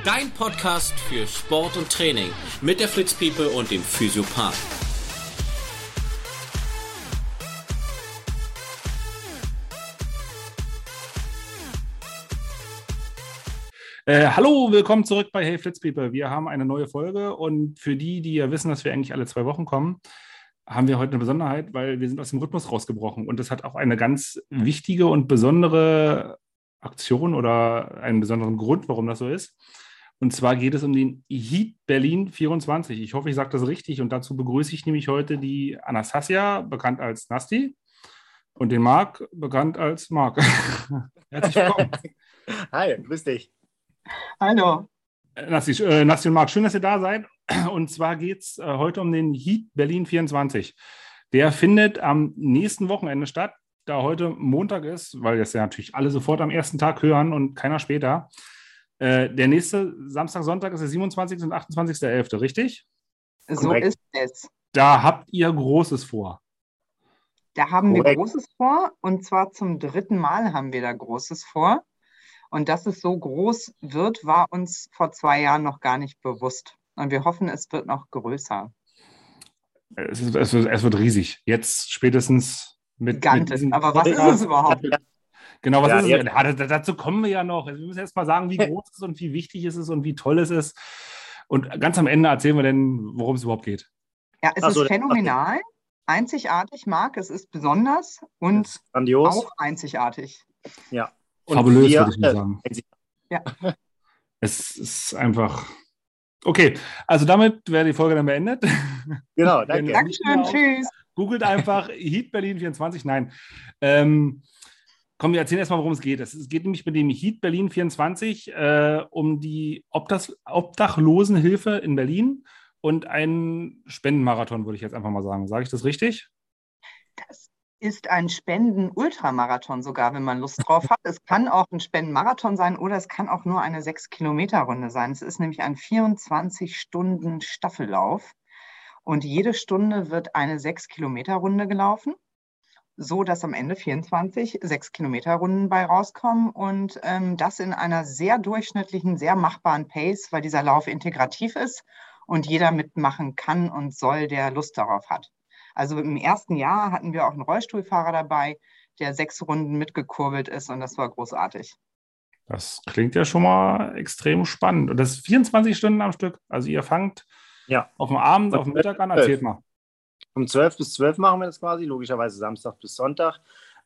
Dein Podcast für Sport und Training mit der Fritz Piepe und dem Physiopath. Hallo, willkommen zurück bei Hey Fritz Piepe. Wir haben eine neue Folge und für die ja wissen, dass wir eigentlich alle 2 Wochen kommen, haben wir heute eine Besonderheit, weil wir sind aus dem Rhythmus rausgebrochen und das hat auch eine ganz wichtige und besondere Aktion oder einen besonderen Grund, warum das so ist. Und zwar geht es um den Heat Berlin 24. Ich hoffe, ich sage das richtig und dazu begrüße ich nämlich heute die Anastasia, bekannt als Nasti, und den Marc, bekannt als Marc. Herzlich willkommen. Hi, grüß dich. Hallo. Nasti und Marc, schön, dass ihr da seid. Und zwar geht es heute um den Heat Berlin 24. Der findet am nächsten Wochenende statt, da heute Montag ist, weil das ja natürlich alle sofort am ersten Tag hören und keiner später. Der nächste Samstag, Sonntag ist der 27. und 28.11., richtig? So Korrekt. ist es. Da habt ihr Großes vor. Da haben wir Korrekt. Großes vor und zwar zum 3. Mal haben wir da Großes vor. Und dass es so groß wird, war uns vor 2 Jahren noch gar nicht bewusst. Und wir hoffen, es wird noch größer. Es wird riesig. Jetzt spätestens mit Gigantisch. diesem Aber was ist Podcast. es überhaupt? Genau, was Ja, ist es? jetzt- Ja, dazu kommen wir ja noch. Wir müssen erst mal sagen, wie groß es ist und wie wichtig es ist und wie toll es ist. Und ganz am Ende erzählen wir dann, worum es überhaupt geht. Ja, es Ach so, ist phänomenal, einzigartig, Marc. Es ist besonders und Grandios. auch einzigartig. Ja. Und Fabulös, wir- würde ich mal sagen. Ja. Es ist einfach. Okay, also damit wäre die Folge dann beendet. Genau, danke. Dankeschön, tschüss. Googelt einfach Heat Berlin 24. Nein. Komm, wir erzählen erstmal, worum es geht. Es geht nämlich mit dem Heat Berlin 24 um die Obdachlosenhilfe in Berlin und einen Spendenmarathon, würde ich jetzt einfach mal sagen. Sage ich das richtig? Das ist ein Spenden-Ultramarathon sogar, wenn man Lust drauf hat. Es kann auch ein Spendenmarathon sein oder es kann auch nur eine 6-Kilometer-Runde sein. Es ist nämlich ein 24-Stunden-Staffellauf und jede Stunde wird eine 6-Kilometer-Runde gelaufen, so dass am Ende 24 6-Kilometer-Runden bei rauskommen und das in einer sehr durchschnittlichen, sehr machbaren Pace, weil dieser Lauf integrativ ist und jeder mitmachen kann und soll, der Lust darauf hat. Also im ersten Jahr hatten wir auch einen Rollstuhlfahrer dabei, der 6 Runden mitgekurbelt ist und das war großartig. Das klingt ja schon mal extrem spannend. Und das ist 24 Stunden am Stück. Also ihr fangt Ja. auf dem Abend, Und auf dem Mittag an. Erzählt mal. Um 12 bis 12 machen wir das quasi, logischerweise Samstag bis Sonntag.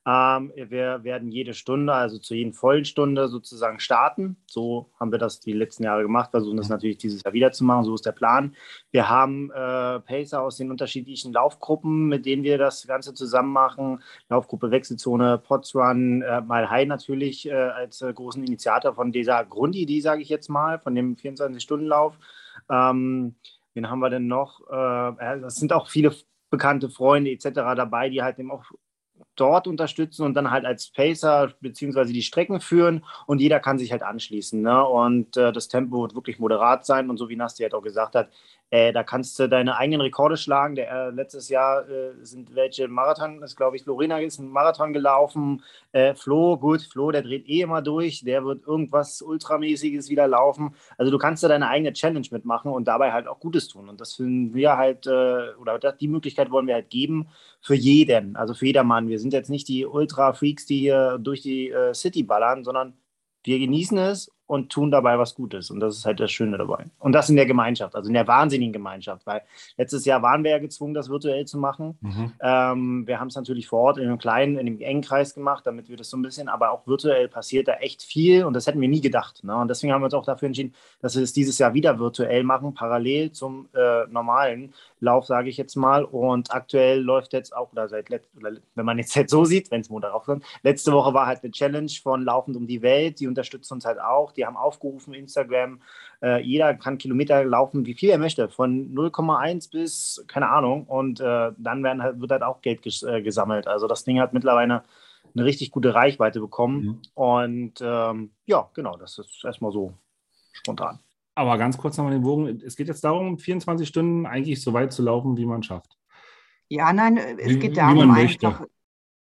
Wir werden jede Stunde, also zu jeden vollen Stunde sozusagen starten. So haben wir das die letzten Jahre gemacht, versuchen das natürlich dieses Jahr wieder zu machen. So ist der Plan. Wir haben Pacer aus den unterschiedlichen Laufgruppen, mit denen wir das Ganze zusammen machen. Laufgruppe Wechselzone, Potsrun, Mile High natürlich als großen Initiator von dieser Grundidee, sage ich jetzt mal, von dem 24-Stunden-Lauf. Wen haben wir denn noch? Das sind auch viele bekannte Freunde etc. dabei, die halt eben auch dort unterstützen und dann halt als Pacer beziehungsweise die Strecken führen und jeder kann sich halt anschließen. Ne? Und das Tempo wird wirklich moderat sein und so wie Nasti halt auch gesagt hat, da kannst du deine eigenen Rekorde schlagen. Letztes Jahr sind welche Marathon, das glaube ich, Lorena ist ein Marathon gelaufen. Flo, der dreht eh immer durch, der wird irgendwas Ultramäßiges wieder laufen. Also du kannst da deine eigene Challenge mitmachen und dabei halt auch Gutes tun. Und das finden wir halt, die Möglichkeit wollen wir halt geben für jeden, also für jedermann. Wir sind jetzt nicht die Ultra-Freaks, die hier durch die City ballern, sondern wir genießen es und tun dabei was Gutes. Und das ist halt das Schöne dabei. Und das in der Gemeinschaft, also in der wahnsinnigen Gemeinschaft. Weil letztes Jahr waren wir ja gezwungen, das virtuell zu machen. Wir haben es natürlich vor Ort in einem kleinen, in einem engen Kreis gemacht, damit wir das so ein bisschen, aber auch virtuell passiert da echt viel. Und das hätten wir nie gedacht. Ne? Und deswegen haben wir uns auch dafür entschieden, dass wir es dieses Jahr wieder virtuell machen, parallel zum normalen Lauf, sage ich jetzt mal. Und aktuell läuft jetzt auch, oder wenn man jetzt halt so sieht, wenn es Montag aufkommt, letzte Woche war halt eine Challenge von Laufend um die Welt. Die unterstützt uns halt auch. Die haben aufgerufen, Instagram, jeder kann Kilometer laufen, wie viel er möchte, von 0,1 bis, keine Ahnung, und dann wird halt auch Geld gesammelt. Also das Ding hat mittlerweile eine richtig gute Reichweite bekommen und ja, genau, das ist erstmal so spontan. Aber ganz kurz nochmal den Bogen. Es geht jetzt darum, 24 Stunden eigentlich so weit zu laufen, wie man schafft. Ja, nein, es Wie geht man darum möchte. einfach,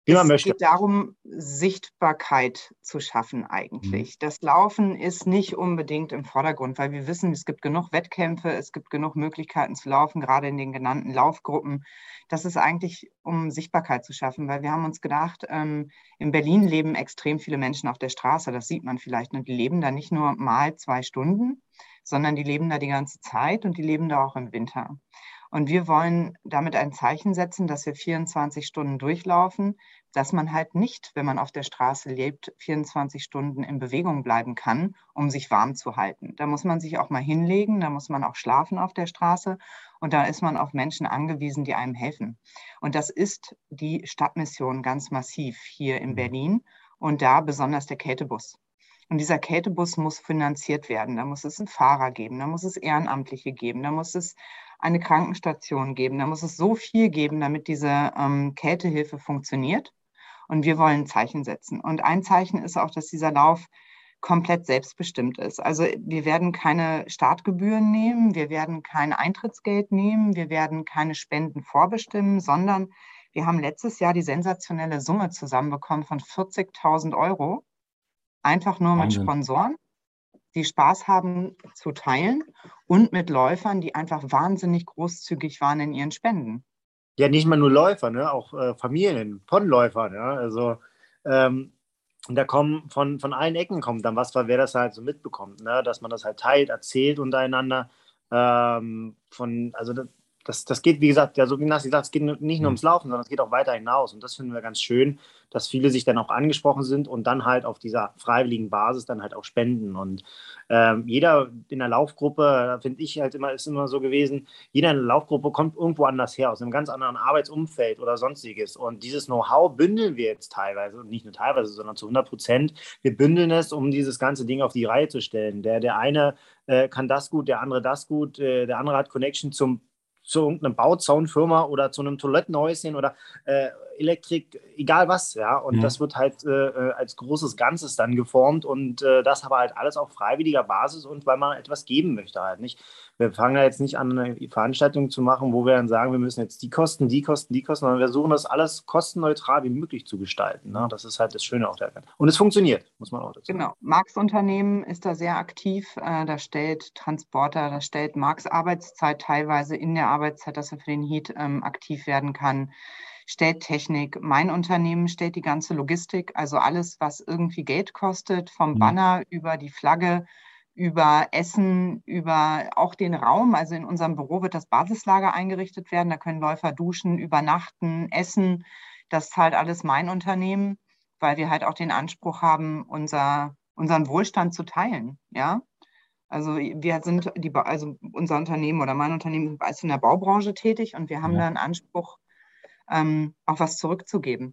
Wie man Es möchte. geht darum, Sichtbarkeit zu schaffen eigentlich. Das Laufen ist nicht unbedingt im Vordergrund, weil wir wissen, es gibt genug Wettkämpfe, es gibt genug Möglichkeiten zu laufen, gerade in den genannten Laufgruppen. Das ist eigentlich, um Sichtbarkeit zu schaffen, weil wir haben uns gedacht, in Berlin leben extrem viele Menschen auf der Straße, das sieht man vielleicht, und die leben da nicht nur mal 2 Stunden, sondern die leben da die ganze Zeit und die leben da auch im Winter. Und wir wollen damit ein Zeichen setzen, dass wir 24 Stunden durchlaufen, dass man halt nicht, wenn man auf der Straße lebt, 24 Stunden in Bewegung bleiben kann, um sich warm zu halten. Da muss man sich auch mal hinlegen, da muss man auch schlafen auf der Straße und da ist man auf Menschen angewiesen, die einem helfen. Und das ist die Stadtmission ganz massiv hier in Berlin und da besonders der Kältebus. Und dieser Kältebus muss finanziert werden. Da muss es einen Fahrer geben, da muss es Ehrenamtliche geben, da muss es eine Krankenstation geben, da muss es so viel geben, damit diese Kältehilfe funktioniert. Und wir wollen ein Zeichen setzen. Und ein Zeichen ist auch, dass dieser Lauf komplett selbstbestimmt ist. Also wir werden keine Startgebühren nehmen, wir werden kein Eintrittsgeld nehmen, wir werden keine Spenden vorbestimmen, sondern wir haben letztes Jahr die sensationelle Summe zusammenbekommen von 40.000 Euro, einfach nur mit Wahnsinn. Sponsoren, die Spaß haben zu teilen und mit Läufern, die einfach wahnsinnig großzügig waren in ihren Spenden. Ja, nicht mal nur Läufer, ne? Auch Familien von Läufern. Ja? Also da kommen von allen Ecken kommt dann was, weil wer das halt so mitbekommt, ne? Dass man das halt teilt, erzählt untereinander. Also das geht, wie gesagt, ja, so wie Nassi sagt, es geht nicht nur ums Laufen, sondern es geht auch weiter hinaus. Und das finden wir ganz schön, dass viele sich dann auch angesprochen sind und dann halt auf dieser freiwilligen Basis dann halt auch spenden. Und jeder in der Laufgruppe, finde ich halt immer, ist immer so gewesen, jeder in der Laufgruppe kommt irgendwo anders her, aus einem ganz anderen Arbeitsumfeld oder sonstiges. Und dieses Know-how bündeln wir jetzt teilweise, und nicht nur teilweise, sondern zu 100%. Wir bündeln es, um dieses ganze Ding auf die Reihe zu stellen. Der eine kann das gut, der andere das gut, der andere hat Connection zu irgendeiner Bauzaunfirma oder zu einem Toilettenhäuschen oder Elektrik, egal was, ja. Und das wird halt als großes Ganzes dann geformt und das aber halt alles auf freiwilliger Basis und weil man etwas geben möchte halt nicht. Wir fangen ja jetzt nicht an, eine Veranstaltung zu machen, wo wir dann sagen, wir müssen jetzt die Kosten, sondern wir versuchen das alles kostenneutral wie möglich zu gestalten. Ne? Das ist halt das Schöne auch daran. Und es funktioniert, muss man auch dazu sagen. Genau. Marx Unternehmen ist da sehr aktiv. Da stellt Transporter, da stellt Marx Arbeitszeit teilweise in der Arbeitszeit, dass er für den Heat aktiv werden kann. Stellt Technik. Mein Unternehmen stellt die ganze Logistik, also alles, was irgendwie Geld kostet, vom Banner über die Flagge, über Essen, über auch den Raum. Also in unserem Büro wird das Basislager eingerichtet werden. Da können Läufer duschen, übernachten, essen. Das zahlt alles mein Unternehmen, weil wir halt auch den Anspruch haben, unseren Wohlstand zu teilen. Ja? Also wir sind unser Unternehmen oder mein Unternehmen ist in der Baubranche tätig und wir haben da einen Anspruch, auch was zurückzugeben.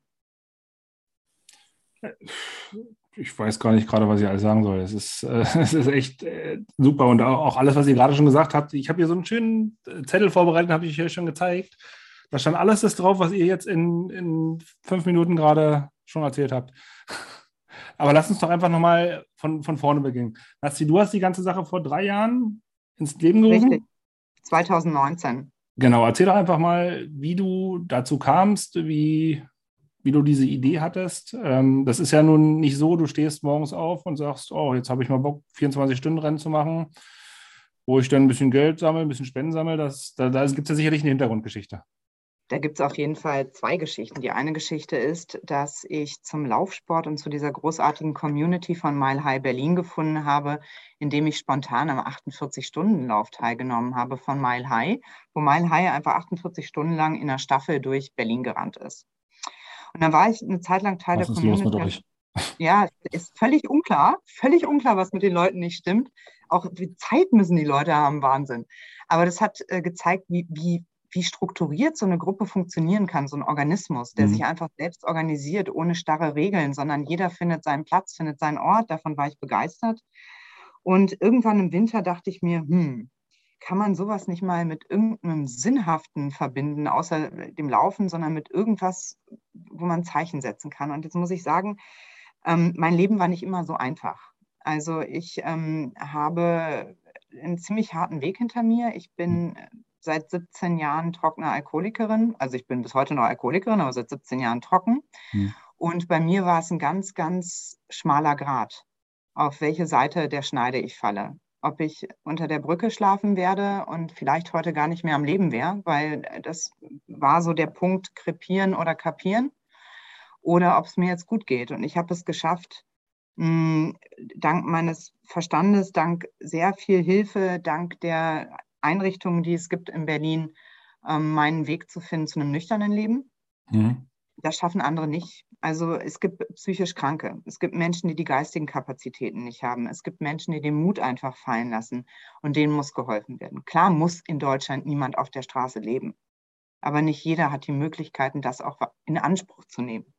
Ich weiß gar nicht gerade, was ich alles sagen soll. Es ist echt super. Und auch alles, was ihr gerade schon gesagt habt. Ich habe hier so einen schönen Zettel vorbereitet, habe ich euch schon gezeigt. Da stand alles das drauf, was ihr jetzt in 5 Minuten gerade schon erzählt habt. Aber lass uns doch einfach nochmal von vorne beginnen. Nassi, du hast die ganze Sache vor 3 Jahren ins Leben gerufen? Richtig, 2019. Genau, erzähl doch einfach mal, wie du dazu kamst, wie du diese Idee hattest. Das ist ja nun nicht so, du stehst morgens auf und sagst, oh, jetzt habe ich mal Bock, 24-Stunden-Rennen zu machen, wo ich dann ein bisschen Geld sammle, ein bisschen Spenden sammle. Da gibt es ja sicherlich eine Hintergrundgeschichte. Da gibt es auf jeden Fall 2 Geschichten. Die eine Geschichte ist, dass ich zum Laufsport und zu dieser großartigen Community von Mile High Berlin gefunden habe, indem ich spontan am 48-Stunden-Lauf teilgenommen habe von Mile High, wo Mile High einfach 48 Stunden lang in einer Staffel durch Berlin gerannt ist. Und dann war ich eine Zeit lang Teil der Community. Was ist los mit euch? Ja, ist völlig unklar, was mit den Leuten nicht stimmt. Auch wie Zeit müssen die Leute haben, Wahnsinn. Aber das hat gezeigt, wie strukturiert so eine Gruppe funktionieren kann, so ein Organismus, der sich einfach selbst organisiert, ohne starre Regeln, sondern jeder findet seinen Platz, findet seinen Ort. Davon war ich begeistert. Und irgendwann im Winter dachte ich mir, kann man sowas nicht mal mit irgendeinem Sinnhaften verbinden, außer dem Laufen, sondern mit irgendwas, wo man Zeichen setzen kann. Und jetzt muss ich sagen, mein Leben war nicht immer so einfach. Also ich habe einen ziemlich harten Weg hinter mir. Ich bin seit 17 Jahren trockene Alkoholikerin. Also ich bin bis heute noch Alkoholikerin, aber seit 17 Jahren trocken. Und bei mir war es ein ganz, ganz schmaler Grat, auf welche Seite der Schneide ich falle. Ob ich unter der Brücke schlafen werde und vielleicht heute gar nicht mehr am Leben wäre, weil das war so der Punkt, krepieren oder kapieren, oder ob es mir jetzt gut geht. Und ich habe es geschafft, dank meines Verstandes, dank sehr viel Hilfe, dank der Einrichtungen, die es gibt in Berlin, meinen Weg zu finden zu einem nüchternen Leben. Das schaffen andere nicht. Also es gibt psychisch Kranke. Es gibt Menschen, die die geistigen Kapazitäten nicht haben. Es gibt Menschen, die den Mut einfach fallen lassen. Und denen muss geholfen werden. Klar muss in Deutschland niemand auf der Straße leben. Aber nicht jeder hat die Möglichkeiten, das auch in Anspruch zu nehmen.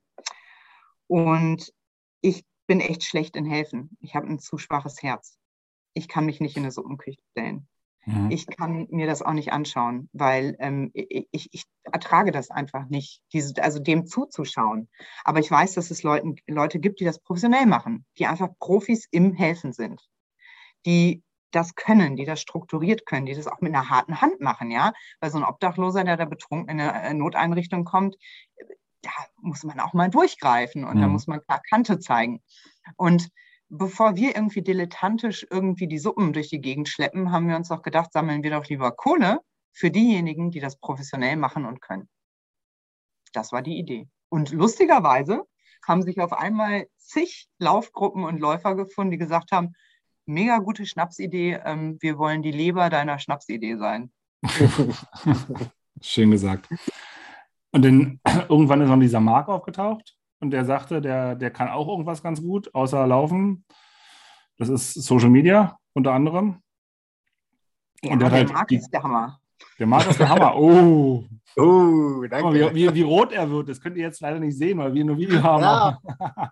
Und ich bin echt schlecht in Helfen. Ich habe ein zu schwaches Herz. Ich kann mich nicht in eine Suppenküche stellen. Ich kann mir das auch nicht anschauen, weil ich ertrage das einfach nicht, also dem zuzuschauen. Aber ich weiß, dass es Leute gibt, die das professionell machen, die einfach Profis im Helfen sind, die das können, die das strukturiert können, die das auch mit einer harten Hand machen, ja. Weil so ein Obdachloser, der da betrunken in eine Noteinrichtung kommt, da muss man auch mal durchgreifen und da muss man klar Kante zeigen. Und bevor wir irgendwie dilettantisch irgendwie die Suppen durch die Gegend schleppen, haben wir uns doch gedacht, sammeln wir doch lieber Kohle für diejenigen, die das professionell machen und können. Das war die Idee. Und lustigerweise haben sich auf einmal zig Laufgruppen und Läufer gefunden, die gesagt haben, mega gute Schnapsidee, wir wollen die Leber deiner Schnapsidee sein. Schön gesagt. Und dann irgendwann ist noch dieser Marc aufgetaucht. Und der sagte, der kann auch irgendwas ganz gut, außer Laufen. Das ist Social Media unter anderem. Ja, und der halt Marc ist der Hammer. Der Marc ist der Hammer. Oh, danke. Mal, wie rot er wird, das könnt ihr jetzt leider nicht sehen, weil wir nur Video haben. Ja.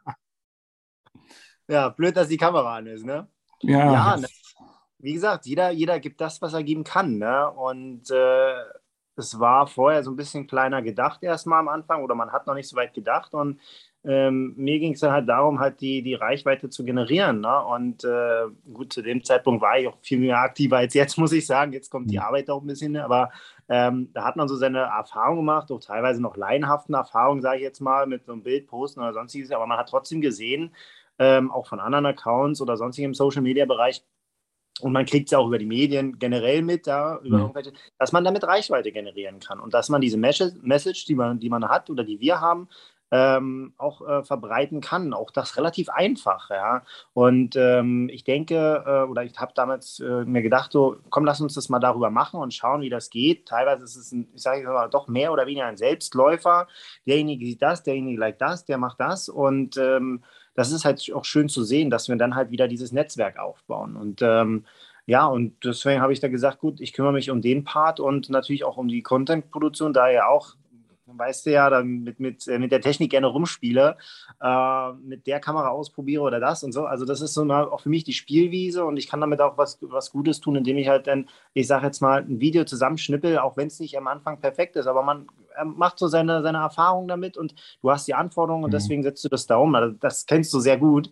Ja, blöd, dass die Kamera an ist, ne? Ja. Ne? Wie gesagt, jeder gibt das, was er geben kann, ne? Und es war vorher so ein bisschen kleiner gedacht erstmal am Anfang oder man hat noch nicht so weit gedacht und mir ging es dann halt darum, halt die Reichweite zu generieren. Ne? Und gut, zu dem Zeitpunkt war ich auch viel mehr aktiver als jetzt, muss ich sagen. Jetzt kommt die Arbeit auch ein bisschen, aber da hat man so seine Erfahrung gemacht, auch teilweise noch laienhaften Erfahrungen, sage ich jetzt mal, mit so einem Bild posten oder sonstiges, aber man hat trotzdem gesehen, auch von anderen Accounts oder sonstigem Social-Media-Bereich, und man kriegt es ja auch über die Medien generell mit, dass man damit Reichweite generieren kann und dass man diese Message, die man hat oder die wir haben, auch verbreiten kann. Auch das relativ einfach. Ja? Und ich denke, oder ich habe damals mir gedacht, so, komm, lass uns das mal darüber machen und schauen, wie das geht. Teilweise ist es, ich sage mal, doch mehr oder weniger ein Selbstläufer. Derjenige sieht das, derjenige liked das, der macht das. Und das ist halt auch schön zu sehen, dass wir dann halt wieder dieses Netzwerk aufbauen. Und ja, und deswegen habe ich da gesagt, gut, ich kümmere mich um den Part und natürlich auch um die Content-Produktion, da ja auch, weißt du ja, dann mit der Technik gerne rumspiele, mit der Kamera ausprobiere oder das und so. Also das ist so auch für mich die Spielwiese und ich kann damit auch was Gutes tun, indem ich halt dann, ich sage jetzt mal, ein Video zusammenschnippel, auch wenn es nicht am Anfang perfekt ist, aber man macht so seine Erfahrungen damit und du hast die Anforderungen und deswegen setzt du das da um. Also das kennst du sehr gut.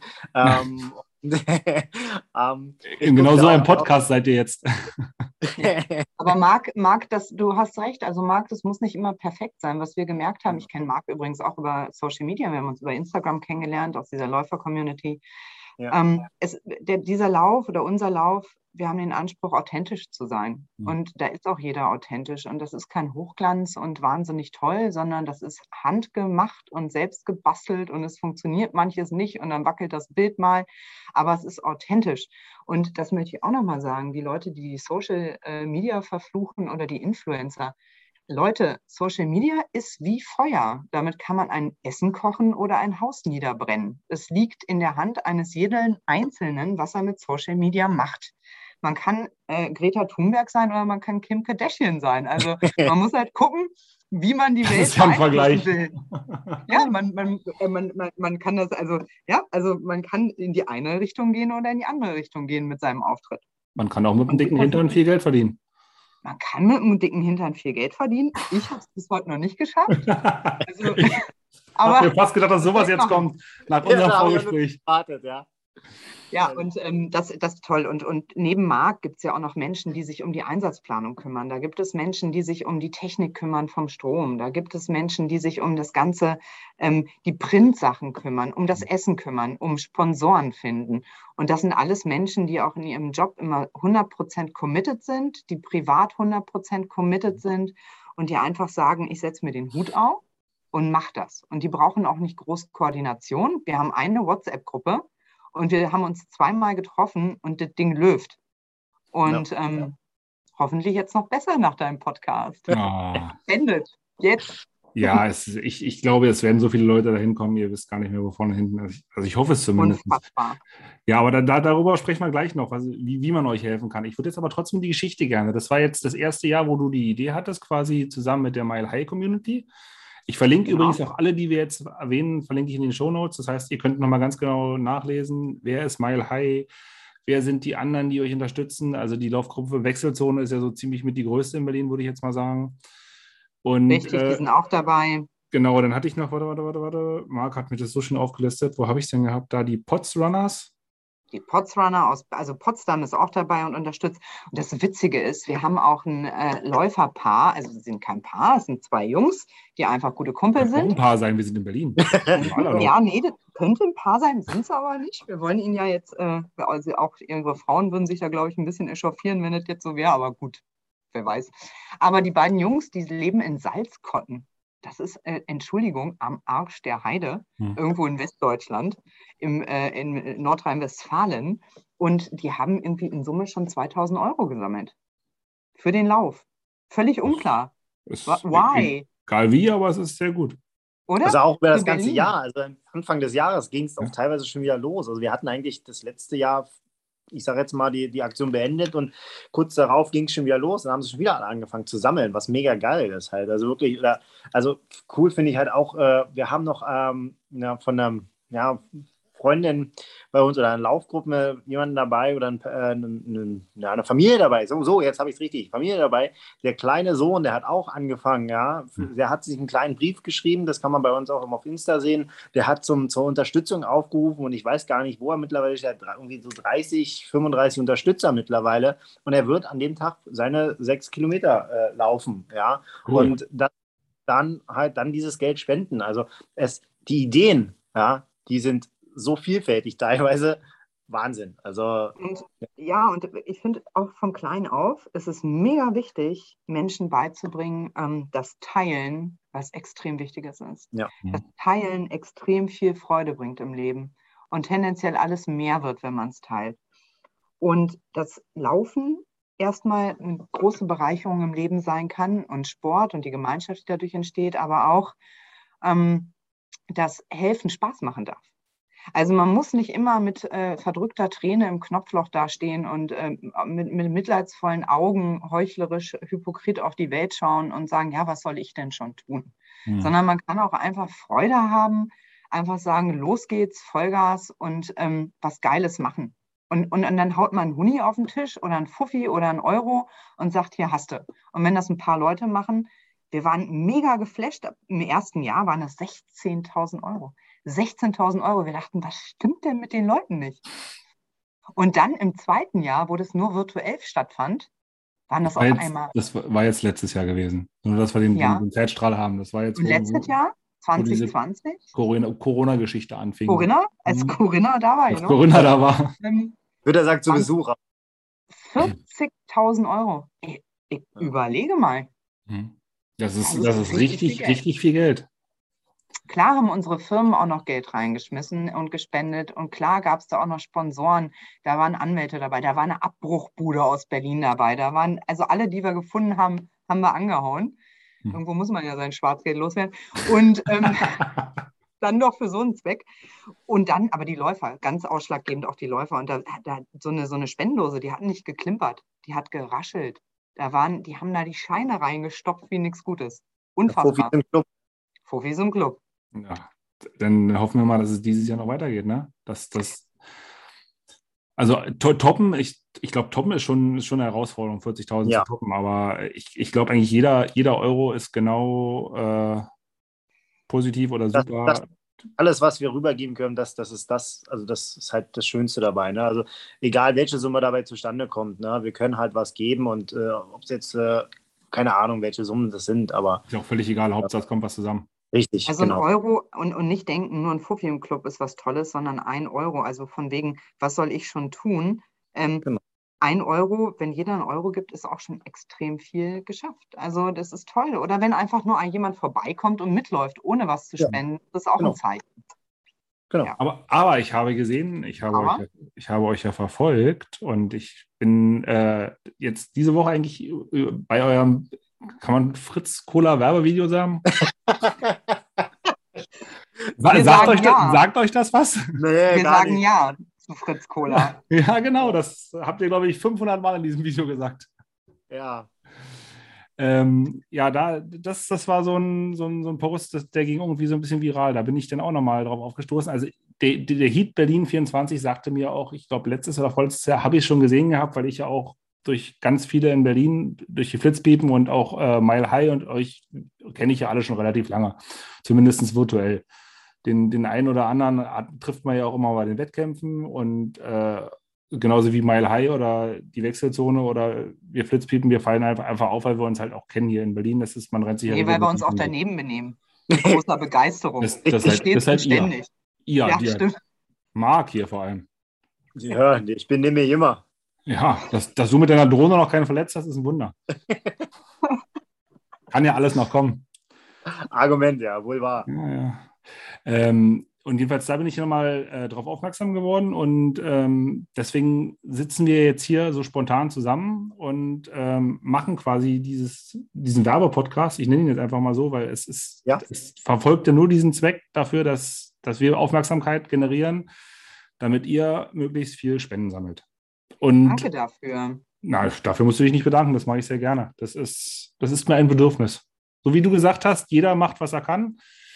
In genau so einem Podcast seid ihr jetzt. Aber Marc, du hast recht. Also Marc, das muss nicht immer perfekt sein. Was wir gemerkt haben, ich kenne Marc übrigens auch über Social Media, wir haben uns über Instagram kennengelernt, aus dieser Läufer-Community. Ja. Dieser Lauf oder unser Lauf, wir haben den Anspruch, authentisch zu sein. Und da ist auch jeder authentisch. Und das ist kein Hochglanz und wahnsinnig toll, sondern das ist handgemacht und selbst gebastelt und es funktioniert manches nicht und dann wackelt das Bild mal. Aber es ist authentisch. Und das möchte ich auch nochmal sagen, die Leute, die Social Media verfluchen oder die Influencer, Leute, Social Media ist wie Feuer. Damit kann man ein Essen kochen oder ein Haus niederbrennen. Es liegt in der Hand eines jeden Einzelnen, was er mit Social Media macht. Man kann Greta Thunberg sein oder man kann Kim Kardashian sein. Also man muss halt gucken, wie man die Welt beeinflussen will. Ja, man kann das, also man kann in die eine Richtung gehen oder in die andere Richtung gehen mit seinem Auftritt. Man kann auch mit einem dicken Hintern viel Geld verdienen. Man kann mit einem dicken Hintern viel Geld verdienen. Ich habe es bis heute noch nicht geschafft. Also, aber ich habe fast gedacht, dass sowas jetzt kommt nach unserem Vorgespräch. Wartet, ja. Ja, und das ist toll. Und neben Marc gibt es ja auch noch Menschen, die sich um die Einsatzplanung kümmern. Da gibt es Menschen, die sich um die Technik kümmern vom Strom. Da gibt es Menschen, die sich um das Ganze, die Printsachen kümmern, um das Essen kümmern, um Sponsoren finden. Und das sind alles Menschen, die auch in ihrem Job immer 100% committed sind, die privat 100% committed sind und die einfach sagen, ich setze mir den Hut auf und mache das. Und die brauchen auch nicht groß Koordination. Wir haben eine WhatsApp-Gruppe. Und wir haben uns 2-mal getroffen und das Ding läuft. Und hoffentlich jetzt noch besser nach deinem Podcast. Endet. Jetzt. Ja, ich glaube, es werden so viele Leute dahin kommen, ihr wisst gar nicht mehr, wo vorne und hinten. Also ich hoffe es zumindest. Unfassbar. Ja, aber darüber sprechen wir gleich noch, wie man euch helfen kann. Ich würde jetzt aber trotzdem die Geschichte gerne. Das war jetzt das erste Jahr, wo du die Idee hattest, quasi zusammen mit der Mile High Community. Ich verlinke übrigens auch alle, die wir jetzt erwähnen, verlinke ich in den Shownotes. Das heißt, ihr könnt nochmal ganz genau nachlesen, wer ist Mile High, wer sind die anderen, die euch unterstützen. Also die Laufgruppe Wechselzone ist ja so ziemlich mit die größte in Berlin, würde ich jetzt mal sagen. Und, richtig, die sind auch dabei. Genau, dann hatte ich noch, warte. Marc hat mir das so schön aufgelistet. Wo habe ich es denn gehabt? Da die Pots Runners. Die Potsrunner also Potsdam ist auch dabei und unterstützt. Und das Witzige ist, wir haben auch ein Läuferpaar, also sie sind kein Paar, es sind 2 Jungs, die einfach gute Kumpel sind. Kann ein Paar sein, wir sind in Berlin. Ja, nee, das könnte ein Paar sein, sind es aber nicht. Wir wollen ihn ja jetzt, also auch ihre Frauen würden sich da, glaube ich, ein bisschen echauffieren, wenn das jetzt so wäre, aber gut, wer weiß. Aber die beiden Jungs, die leben in Salzkotten. Das ist, Entschuldigung, am Arsch der Heide, irgendwo in Westdeutschland, in Nordrhein-Westfalen. Und die haben irgendwie in Summe schon 2.000 € gesammelt für den Lauf. Völlig unklar. Why? Egal wie, aber es ist sehr gut. Oder? Also auch über das Für ganze Berlin. Jahr. Also Anfang des Jahres ging es auch teilweise schon wieder los. Also wir hatten eigentlich das letzte Jahr, ich sage jetzt mal, die Aktion beendet und kurz darauf ging es schon wieder los. Dann haben sie schon wieder angefangen zu sammeln, was mega geil ist halt. Also wirklich, also cool finde ich halt auch, wir haben noch von einer Freundin bei uns oder einer Laufgruppe jemanden dabei oder eine Familie dabei. So, jetzt habe ich es richtig. Familie dabei. Der kleine Sohn, der hat auch angefangen, ja. Der hat sich einen kleinen Brief geschrieben, das kann man bei uns auch immer auf Insta sehen. Der hat zur Unterstützung aufgerufen und ich weiß gar nicht, wo er mittlerweile ist. Er hat irgendwie so 30, 35 Unterstützer mittlerweile und er wird an dem Tag seine 6 Kilometer laufen, ja. Cool. Und dann dieses Geld spenden. Also die Ideen, ja, die sind so vielfältig teilweise. Wahnsinn. Also, und ich finde auch von klein auf, es ist mega wichtig, Menschen beizubringen, dass Teilen was extrem Wichtiges ist. Ja. Dass Teilen extrem viel Freude bringt im Leben und tendenziell alles mehr wird, wenn man es teilt. Und das Laufen erstmal eine große Bereicherung im Leben sein kann und Sport und die Gemeinschaft, die dadurch entsteht, aber auch, dass Helfen Spaß machen darf. Also man muss nicht immer mit verdrückter Träne im Knopfloch dastehen und mit mitleidsvollen Augen heuchlerisch hypokrit auf die Welt schauen und sagen, ja, was soll ich denn schon tun? Sondern man kann auch einfach Freude haben, einfach sagen, los geht's, Vollgas und was Geiles machen. Und dann haut man einen Huni auf den Tisch oder einen Fuffi oder einen Euro und sagt, hier hast du. Und wenn das ein paar Leute machen, wir waren mega geflasht. Im ersten Jahr waren das 16.000 €. 16.000 €. Wir dachten, was stimmt denn mit den Leuten nicht? Und dann im zweiten Jahr, wo das nur virtuell stattfand, waren das auf einmal. Das war jetzt letztes Jahr gewesen. Nur, dass wir den Zeitstrahl haben. Das war jetzt. Und letztes Jahr, 2020? Corona-Geschichte anfing. Als Corinna da war. Als Corinna da war. Wird er sagen, zu Besuch. 40.000 €. Ich überlege mal. Das ist richtig viel Geld. Klar haben unsere Firmen auch noch Geld reingeschmissen und gespendet und klar gab es da auch noch Sponsoren, da waren Anwälte dabei, da war eine Abbruchbude aus Berlin dabei, da waren, also alle, die wir gefunden haben, haben wir angehauen. Irgendwo muss man ja sein Schwarzgeld loswerden und dann doch für so einen Zweck. Und dann, aber die Läufer, ganz ausschlaggebend auch die Läufer und da so eine Spendendose, die hat nicht geklimpert, die hat geraschelt. Die haben da die Scheine reingestopft wie nichts Gutes. Unfassbar. Fufis im Club. Ja, dann hoffen wir mal, dass es dieses Jahr noch weitergeht, ne? Also toppen, ich glaube, toppen ist schon eine Herausforderung, 40.000 zu toppen, aber ich glaube eigentlich jeder Euro ist genau positiv oder super. alles, was wir rübergeben können, das ist halt das Schönste dabei. Ne? Also egal, welche Summe dabei zustande kommt, ne? Wir können halt was geben und ob es jetzt, keine Ahnung, welche Summen das sind, aber Ist ja auch völlig egal, Hauptsache es kommt was zusammen. richtig, Also ein genau. Euro und nicht denken, nur ein Fuffi im Club ist was Tolles, sondern 1 Euro. Also von wegen, was soll ich schon tun? Genau. 1 Euro, wenn jeder 1 Euro gibt, ist auch schon extrem viel geschafft. Also das ist toll. Oder wenn einfach nur jemand vorbeikommt und mitläuft, ohne was zu Ja, spenden, das ist auch genau. ein Zeichen. Genau. Ja. Aber ich habe gesehen, ich habe euch ja verfolgt und ich bin jetzt diese Woche eigentlich bei eurem, kann man Fritz Cola Werbevideo sagen? Wir sagen ja. Sagt euch das was? Nee, Wir gar sagen nicht. ja zu Fritz Cola. Ja, genau, das habt ihr, glaube ich, 500 Mal in diesem Video gesagt. Ja. Ja, das war so ein Post, der ging irgendwie so ein bisschen viral. Da bin ich dann auch nochmal drauf aufgestoßen. Also der Heat Berlin 24 sagte mir auch, ich glaube, letztes oder vorletztes Jahr habe ich schon gesehen gehabt, weil ich ja auch durch ganz viele in Berlin, durch die Flitzpiepen und auch Mile High und euch kenne ich ja alle schon relativ lange, zumindest virtuell. Den einen oder anderen trifft man ja auch immer bei den Wettkämpfen und genauso wie Mile High oder die Wechselzone oder wir Flitzpiepen, wir fallen einfach auf, weil wir uns halt auch kennen hier in Berlin. Das ist, man rennt sich ja Nee, weil wir uns auch regelmäßig. daneben benehmen. Mit großer Begeisterung. Das seid Stets und ihr. ständig. Ihr, Ja, die stimmt. Marc hier vor allem. Ja, ich bin neben mir immer. Ja, dass du mit deiner Drohne noch keinen verletzt hast, ist ein Wunder. Kann ja alles noch kommen. Argument, ja, wohl wahr. Ja. Und jedenfalls, da bin ich nochmal drauf aufmerksam geworden und deswegen sitzen wir jetzt hier so spontan zusammen und machen quasi diesen Werbepodcast. Ich nenne ihn jetzt einfach mal so, weil es verfolgt ja nur diesen Zweck dafür, dass wir Aufmerksamkeit generieren, damit ihr möglichst viel Spenden sammelt. Und Danke dafür. na, dafür musst du dich nicht bedanken, das mache ich sehr gerne. Das ist mir ein Bedürfnis. So wie du gesagt hast, jeder macht, was er kann.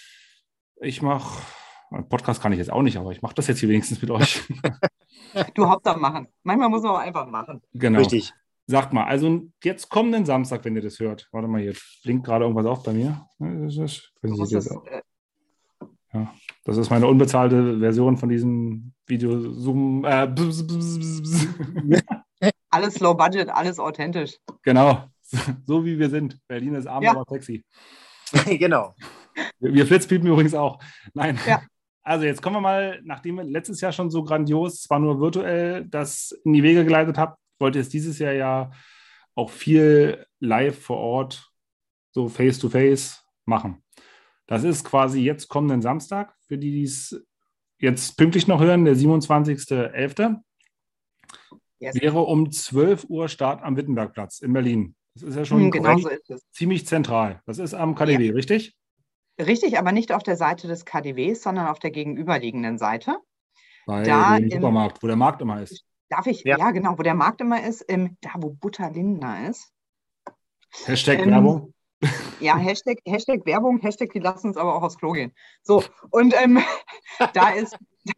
Podcast kann ich jetzt auch nicht, aber ich mache das jetzt hier wenigstens mit euch. Du Hauptsache machen. Manchmal muss man auch einfach machen. Genau. Richtig. Sagt mal, also jetzt kommenden Samstag, wenn ihr das hört. Warte mal, hier blinkt gerade irgendwas auf bei mir. Das ist meine unbezahlte Version von diesem Video. Zoom. Alles low budget, alles authentisch. Genau, so wie wir sind. Berlin ist arm, aber sexy. Genau. Wir Flitzpiepen übrigens auch. Nein. Ja. Also jetzt kommen wir mal, nachdem ihr letztes Jahr schon so grandios, zwar nur virtuell, das in die Wege geleitet habt, wollt ihr es dieses Jahr ja auch viel live vor Ort, so face-to-face machen. Das ist quasi jetzt kommenden Samstag, für die, die es jetzt pünktlich noch hören, der 27.11. Yes. Wäre um 12 Uhr Start am Wittenbergplatz in Berlin. Das ist ja schon genau so ist es. Ziemlich zentral. Das ist am KaDeWe, richtig? Richtig, aber nicht auf der Seite des KaDeWes, sondern auf der gegenüberliegenden Seite. Bei Da dem Supermarkt, wo der Markt immer ist. Darf ich? Ja. Ja, genau, wo der Markt immer ist, da wo Butterlindner ist. Hashtag Werbung. Ja, Hashtag Werbung, Hashtag, die lassen uns aber auch aufs Klo gehen. So, und da ist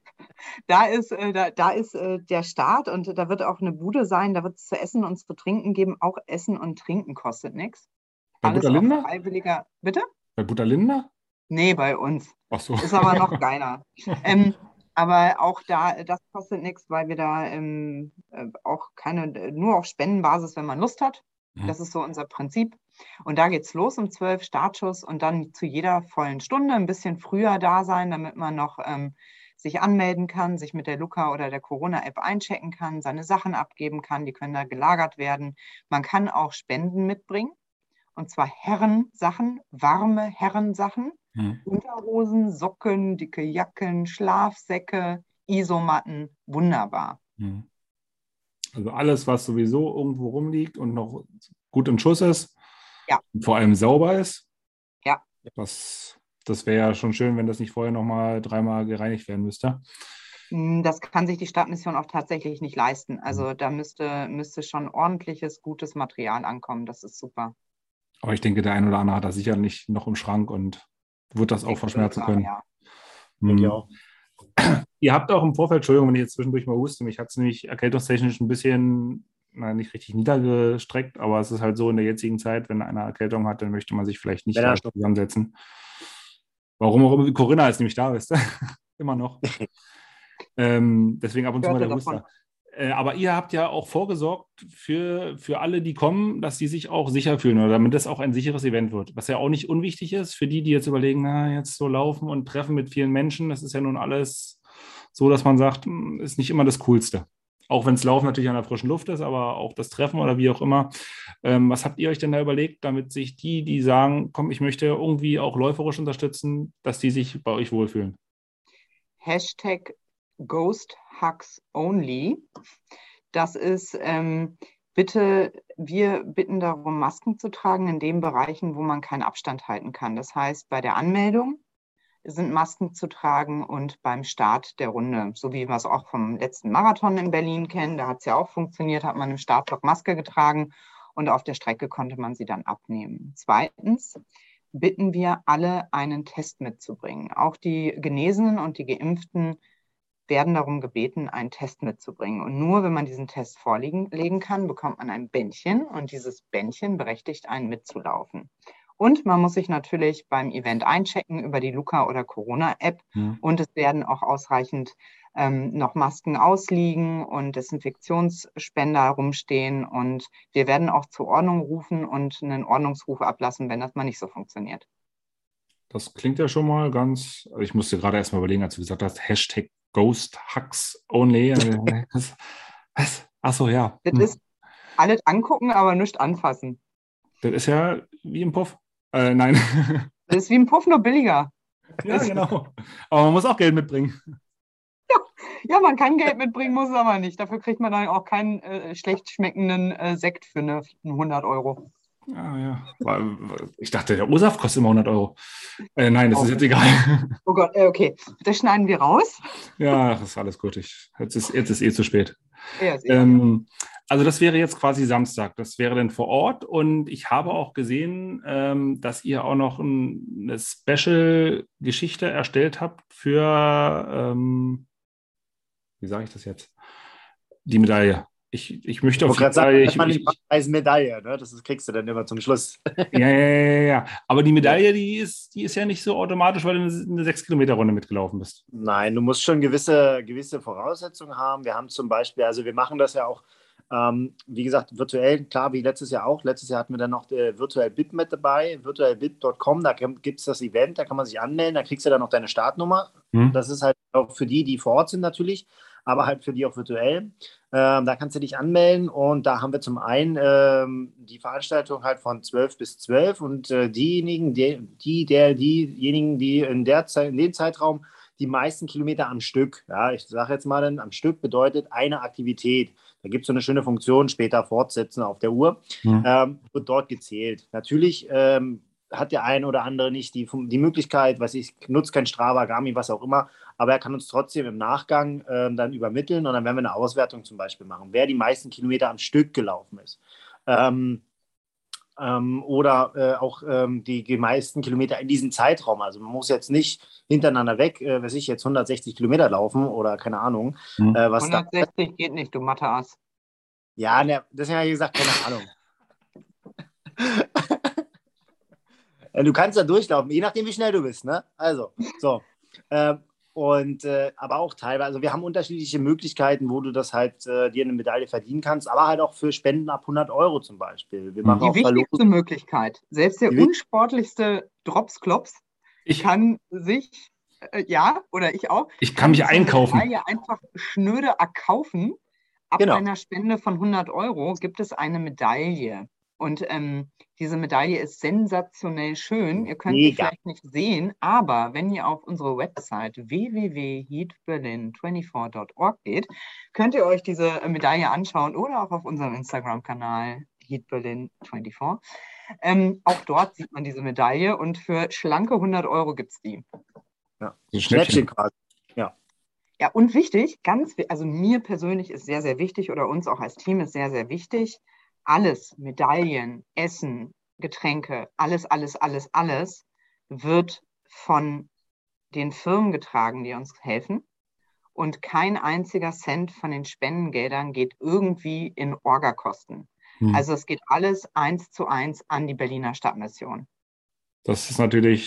der Start und da wird auch eine Bude sein, da wird es zu essen und zu trinken geben. Auch Essen und Trinken kostet nichts. Bei Alles Butterlindner? auf freiwilliger. Bitte? Bei Butterlindner? Nee, bei uns. Ach so. Ist aber noch geiler. Aber auch das kostet nichts, weil wir da auch nur auf Spendenbasis, wenn man Lust hat. Das ist so unser Prinzip. Und da geht's los um 12 Startschuss und dann zu jeder vollen Stunde ein bisschen früher da sein, damit man noch sich anmelden kann, sich mit der Luca oder der Corona-App einchecken kann, seine Sachen abgeben kann, die können da gelagert werden. Man kann auch Spenden mitbringen, und zwar Herrensachen, warme Herrensachen, Unterhosen, Socken, dicke Jacken, Schlafsäcke, Isomatten, wunderbar. Also alles, was sowieso irgendwo rumliegt und noch gut in Schuss ist, Ja. und vor allem sauber ist. Ja. Das wäre ja schon schön, wenn das nicht vorher nochmal 3-mal gereinigt werden müsste. Das kann sich die Stadtmission auch tatsächlich nicht leisten. Also da müsste schon ordentliches, gutes Material ankommen. Das ist super. Aber ich denke, der ein oder andere hat das sicher nicht noch im Schrank und wird das auch verschmerzen können. Ja. Denke ich auch. Ihr habt auch im Vorfeld, Entschuldigung, wenn ich jetzt zwischendurch mal huste, mich hat es nämlich erkältungstechnisch ein bisschen, nicht richtig niedergestreckt, aber es ist halt so in der jetzigen Zeit, wenn einer Erkältung hat, dann möchte man sich vielleicht nicht zusammensetzen. Warum auch immer Corinna ist nämlich da, weißt du? Immer noch. Deswegen ab und zu mal der Huster. Aber ihr habt ja auch vorgesorgt für alle, die kommen, dass die sich auch sicher fühlen oder damit das auch ein sicheres Event wird. Was ja auch nicht unwichtig ist für die, die jetzt überlegen, na, jetzt so laufen und treffen mit vielen Menschen. Das ist ja nun alles so, dass man sagt, ist nicht immer das Coolste. Auch wenn es Laufen natürlich an der frischen Luft ist, aber auch das Treffen oder wie auch immer. Was habt ihr euch denn da überlegt, damit sich die sagen, komm, ich möchte irgendwie auch läuferisch unterstützen, dass die sich bei euch wohlfühlen? Hashtag Ghost Hugs Only. Das ist bitte, wir bitten darum, Masken zu tragen in den Bereichen, wo man keinen Abstand halten kann. Das heißt, bei der Anmeldung sind Masken zu tragen und beim Start der Runde, so wie wir es auch vom letzten Marathon in Berlin kennen, da hat es ja auch funktioniert, hat man im Startblock Maske getragen und auf der Strecke konnte man sie dann abnehmen. Zweitens bitten wir alle, einen Test mitzubringen. Auch die Genesenen und die Geimpften werden darum gebeten, einen Test mitzubringen. Und nur wenn man diesen Test vorlegen kann, bekommt man ein Bändchen und dieses Bändchen berechtigt einen mitzulaufen. Und man muss sich natürlich beim Event einchecken über die Luca- oder Corona-App. Und es werden auch ausreichend noch Masken ausliegen und Desinfektionsspender rumstehen. Und wir werden auch zur Ordnung rufen und einen Ordnungsruf ablassen, wenn das mal nicht so funktioniert. Das klingt ja schon mal ganz, also ich musste gerade erst mal überlegen, als du gesagt hast, Hashtag Ghost Hugs Only. Was? Achso, ja. Das ist alles angucken, aber nicht anfassen. Das ist ja wie im Puff. Nein. Das ist wie im Puff, nur billiger. Ja, genau. Aber man muss auch Geld mitbringen. Ja, man kann Geld mitbringen, muss es aber nicht. Dafür kriegt man dann auch keinen schlecht schmeckenden Sekt für 100 Euro. Ah, ja. Ich dachte, der O-Saft kostet immer 100 Euro. Nein, das ist jetzt egal. Oh Gott, okay. Das schneiden wir raus. Ja, das ist alles gut. Jetzt ist eh zu spät. Ja, also das wäre jetzt quasi Samstag. Das wäre dann vor Ort. Und ich habe auch gesehen, dass ihr auch noch eine Special-Geschichte erstellt habt für, wie sage ich das jetzt? Die Medaille. Ich möchte auf jeden Fall. Medaille, ne? Das kriegst du dann immer zum Schluss. Ja. Aber die Medaille, die ist ja nicht so automatisch, weil du eine 6-Kilometer-Runde mitgelaufen bist. Nein, du musst schon gewisse Voraussetzungen haben. Wir haben zum Beispiel, also wir machen das ja auch, wie gesagt, virtuell, klar, wie letztes Jahr auch. Letztes Jahr hatten wir dann noch virtuell BIP mit dabei, virtuellbip.com, da gibt es das Event, da kann man sich anmelden, da kriegst du dann noch deine Startnummer. Das ist halt auch für die vor Ort sind natürlich, aber halt für die auch virtuell. Da kannst du dich anmelden und da haben wir zum einen die Veranstaltung halt von 12 bis 12 und diejenigen, die in dem Zeitraum die meisten Kilometer am Stück, ja, ich sage jetzt mal dann, am Stück bedeutet eine Aktivität. Da gibt es so eine schöne Funktion, später fortsetzen auf der Uhr, wird dort gezählt. Natürlich hat der ein oder andere nicht die Möglichkeit, nutzt kein Strava, Garmin, was auch immer, aber er kann uns trotzdem im Nachgang dann übermitteln und dann werden wir eine Auswertung zum Beispiel machen, wer die meisten Kilometer am Stück gelaufen ist. Oder auch die meisten Kilometer in diesem Zeitraum. Also man muss jetzt nicht hintereinander weg, jetzt 160 Kilometer laufen oder keine Ahnung. 160 geht nicht, du Mathe-Ass. Ja, deswegen habe ich gesagt, keine Ahnung. Du kannst da durchlaufen, je nachdem, wie schnell du bist, ne? Also, so. Aber auch teilweise, also wir haben unterschiedliche Möglichkeiten, wo du das halt dir eine Medaille verdienen kannst, aber halt auch für Spenden ab 100 Euro zum Beispiel. Wir machen die wichtigste Möglichkeit, selbst der unsportlichste Dropsklops kann sich, oder ich auch, ich kann mich einkaufen. Medaille einfach schnöde erkaufen. Ab einer Spende von 100 Euro gibt es eine Medaille. Und diese Medaille ist sensationell schön. Ihr könnt sie vielleicht nicht sehen, aber wenn ihr auf unsere Website www.heatberlin24.org geht, könnt ihr euch diese Medaille anschauen oder auch auf unserem Instagram-Kanal heatberlin24. Auch dort sieht man diese Medaille und für schlanke 100 Euro gibt es die. Ja, Schnäppchen quasi. Ja, und wichtig, also mir persönlich ist sehr, sehr wichtig oder uns auch als Team ist sehr, sehr wichtig, alles, Medaillen, Essen, Getränke, alles wird von den Firmen getragen, die uns helfen. Und kein einziger Cent von den Spendengeldern geht irgendwie in Orgakosten. Also es geht alles 1:1 an die Berliner Stadtmission. Das ist natürlich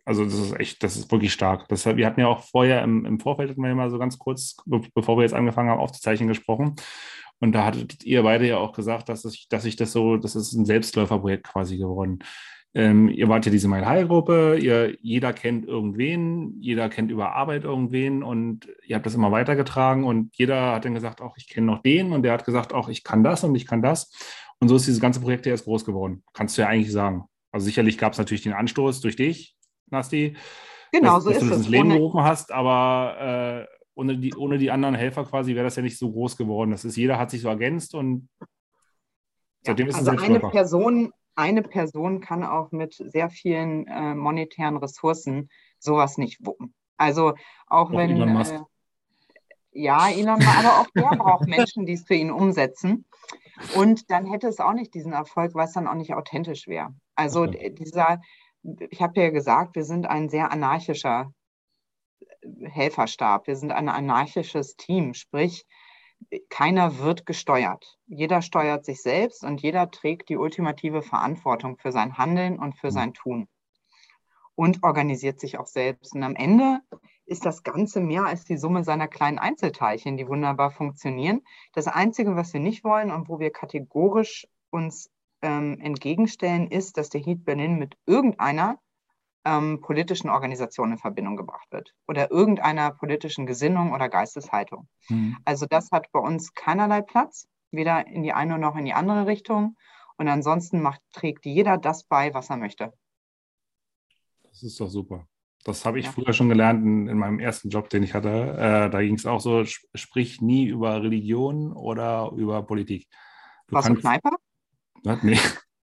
Also das ist wirklich stark. Wir hatten ja auch vorher im Vorfeld, hatten wir ja mal so ganz kurz, bevor wir jetzt angefangen haben aufzuzeichnen, gesprochen. Und da hattet ihr beide ja auch gesagt, das ist ein Selbstläuferprojekt quasi geworden. Ihr wart ja diese Mile-High-Gruppe, jeder kennt irgendwen, jeder kennt über Arbeit irgendwen und ihr habt das immer weitergetragen und jeder hat dann gesagt, auch ich kenne noch den und der hat gesagt, auch ich kann das und ich kann das. Und so ist dieses ganze Projekt ja erst groß geworden. Kannst du ja eigentlich sagen. Also sicherlich gab es natürlich den Anstoß durch dich, Nasti, Genau, so dass du ist das es. ins Leben gerufen hast, aber ohne die anderen Helfer quasi wäre das ja nicht so groß geworden. Jeder hat sich so ergänzt und Ja, seitdem ist es ein also Selbstläufer. eine Person kann auch mit sehr vielen monetären Ressourcen sowas nicht wuppen. Also auch Auch wenn, Elon Musk. ja, aber auch der braucht Menschen, die es für ihn umsetzen. Und dann hätte es auch nicht diesen Erfolg, weil es dann auch nicht authentisch wäre. Also ich habe ja gesagt, wir sind ein sehr anarchischer Helferstab. Wir sind ein anarchisches Team, sprich, keiner wird gesteuert. Jeder steuert sich selbst und jeder trägt die ultimative Verantwortung für sein Handeln und für sein Tun und organisiert sich auch selbst. Und am Ende ist das Ganze mehr als die Summe seiner kleinen Einzelteilchen, die wunderbar funktionieren. Das Einzige, was wir nicht wollen und wo wir kategorisch uns entgegenstellen, ist, dass der Heat Berlin mit irgendeiner politischen Organisation in Verbindung gebracht wird oder irgendeiner politischen Gesinnung oder Geisteshaltung. Mhm. Also das hat bei uns keinerlei Platz, weder in die eine noch in die andere Richtung. Und ansonsten trägt jeder das bei, was er möchte. Das ist doch super. Das habe ich Ja. früher schon gelernt in meinem ersten Job, den ich hatte. Da ging es auch so, sprich nie über Religion oder über Politik. Warst du Kneiper? Was? Nee.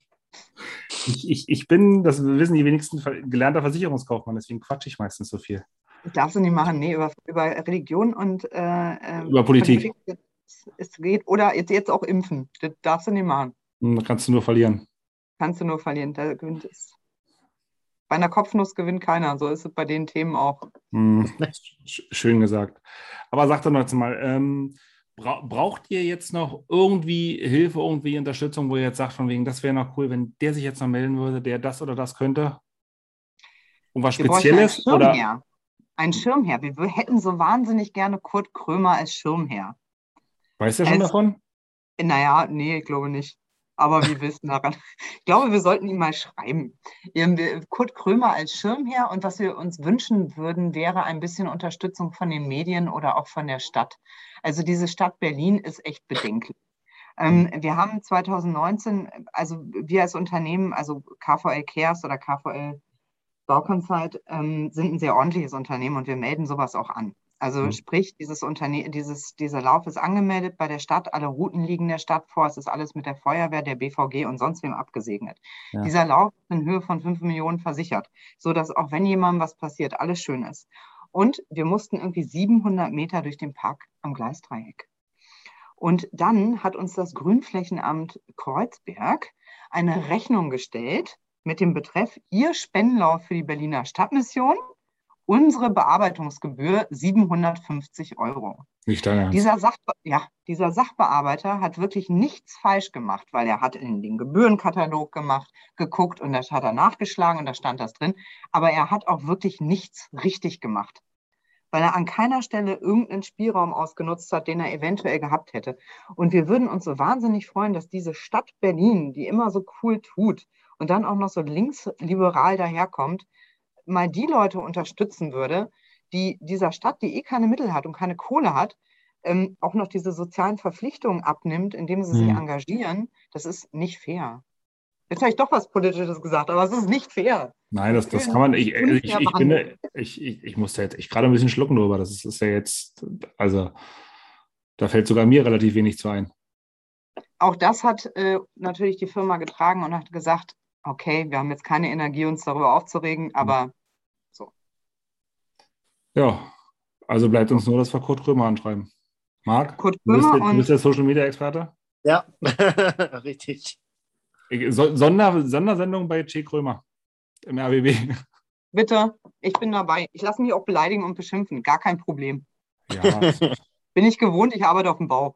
Ich bin, das wissen die wenigsten, gelernter Versicherungskaufmann, deswegen quatsche ich meistens so viel. Darfst du nicht machen, nee, über Religion und Über Politik. es geht, oder jetzt auch impfen. Das darfst du nicht machen. Kannst du nur verlieren. Kannst du nur verlieren. Da gewinnt es. Bei einer Kopfnuss gewinnt keiner. So ist es bei den Themen auch. Schön gesagt. Aber sag doch noch jetzt mal, braucht ihr jetzt noch irgendwie Hilfe, irgendwie Unterstützung, wo ihr jetzt sagt, von wegen, das wäre noch cool, wenn der sich jetzt noch melden würde, der das oder das könnte? Irgendwas Spezielles? Oder? Ein Schirmherr. Wir hätten so wahnsinnig gerne Kurt Krömer als Schirmherr. Weißt du schon davon? Naja, nee, ich glaube nicht. Aber wir wissen daran. Ich glaube, wir sollten ihm mal schreiben. Kurt Krömer als Schirmherr und was wir uns wünschen würden, wäre ein bisschen Unterstützung von den Medien oder auch von der Stadt. Also diese Stadt Berlin ist echt bedenklich. Wir haben 2019, also wir als Unternehmen, also KVL Cares oder KVL Baukonsult, sind ein sehr ordentliches Unternehmen und wir melden sowas auch an. Also sprich, dieser Lauf ist angemeldet bei der Stadt, alle Routen liegen der Stadt vor, es ist alles mit der Feuerwehr, der BVG und sonst wem abgesegnet. Ja. Dieser Lauf ist in Höhe von 5 Millionen versichert, sodass auch wenn jemandem was passiert, alles schön ist. Und wir mussten irgendwie 700 Meter durch den Park am Gleisdreieck. Und dann hat uns das Grünflächenamt Kreuzberg eine Rechnung gestellt mit dem Betreff Ihr Spendenlauf für die Berliner Stadtmission, unsere Bearbeitungsgebühr 750 €. Nicht dein Ernst. Dieser Sachbearbeiter hat wirklich nichts falsch gemacht, weil er hat in den Gebührenkatalog geguckt und da hat er nachgeschlagen und da stand das drin. Aber er hat auch wirklich nichts richtig gemacht, weil er an keiner Stelle irgendeinen Spielraum ausgenutzt hat, den er eventuell gehabt hätte. Und wir würden uns so wahnsinnig freuen, dass diese Stadt Berlin, die immer so cool tut und dann auch noch so linksliberal daherkommt, mal die Leute unterstützen würde, die dieser Stadt, die keine Mittel hat und keine Kohle hat, auch noch diese sozialen Verpflichtungen abnimmt, indem sie sich engagieren. Das ist nicht fair. Jetzt habe ich doch was Politisches gesagt, aber es ist nicht fair. Nein, das kann man. Ich musste jetzt echt gerade ein bisschen schlucken drüber. Das ist ja jetzt, also da fällt sogar mir relativ wenig zu ein. Auch das hat natürlich die Firma getragen und hat gesagt, okay, wir haben jetzt keine Energie, uns darüber aufzuregen, aber so. Ja, also bleibt uns nur, dass wir Kurt Krömer anschreiben. Marc, Kurt Krömer du bist der Social-Media-Experte? Ja, richtig. Sondersendung bei Che Krömer im RBB. Bitte, ich bin dabei. Ich lasse mich auch beleidigen und beschimpfen, gar kein Problem. Ja. Bin ich gewohnt, ich arbeite auf dem Bau.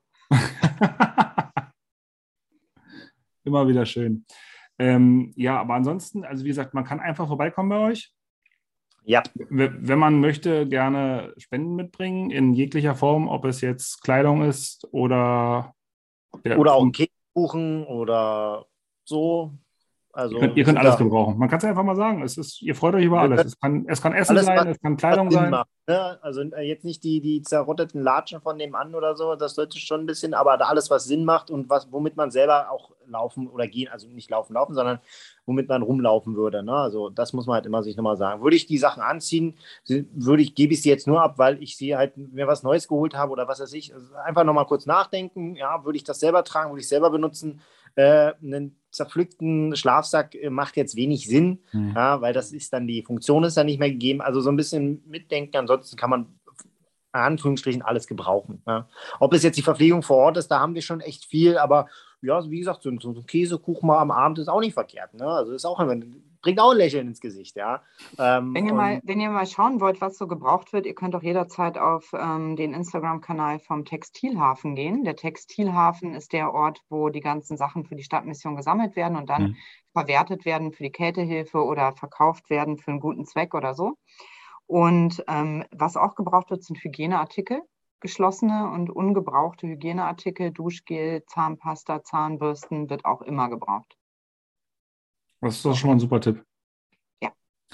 Immer wieder schön. Ja, aber ansonsten, also wie gesagt, man kann einfach vorbeikommen bei euch. Ja. Wenn man möchte, gerne Spenden mitbringen, in jeglicher Form, ob es jetzt Kleidung ist oder... Oder auch einen Kekkuchen oder so. Also Ihr wir könnt sind alles da. gebrauchen. Man kann es einfach mal sagen. Ihr freut euch über Wir alles. können Es kann Essen alles, sein, es kann was Kleidung Sinn sein. macht. Ne? Also jetzt nicht die zerrotteten Latschen von nebenan oder so, das sollte schon ein bisschen, aber da alles, was Sinn macht und womit man selber auch laufen oder gehen, also nicht laufen, sondern womit man rumlaufen würde. Ne? Also das muss man halt immer sich nochmal sagen. Würde ich die Sachen anziehen, gebe ich sie jetzt nur ab, weil ich sie halt mir was Neues geholt habe oder was weiß ich. Also einfach nochmal kurz nachdenken, ja, würde ich das selber tragen, würde ich selber benutzen. Einen zerpflückten Schlafsack macht jetzt wenig Sinn, Hm. ja, weil das ist dann, die Funktion ist dann nicht mehr gegeben. Also so ein bisschen mitdenken, ansonsten kann man in Anführungsstrichen alles gebrauchen. Ja. Ob es jetzt die Verpflegung vor Ort ist, da haben wir schon echt viel, aber ja, wie gesagt, so ein Käsekuchen mal am Abend ist auch nicht verkehrt. Ne? Also ist auch, bringt auch ein Lächeln ins Gesicht, ja. Wenn ihr mal schauen wollt, was so gebraucht wird, ihr könnt auch jederzeit auf den Instagram-Kanal vom Textilhafen gehen. Der Textilhafen ist der Ort, wo die ganzen Sachen für die Stadtmission gesammelt werden und dann verwertet werden für die Kältehilfe oder verkauft werden für einen guten Zweck oder so. Und was auch gebraucht wird, sind Hygieneartikel, geschlossene und ungebrauchte Hygieneartikel, Duschgel, Zahnpasta, Zahnbürsten wird auch immer gebraucht. Das ist doch schon mal ein super Tipp. Ja.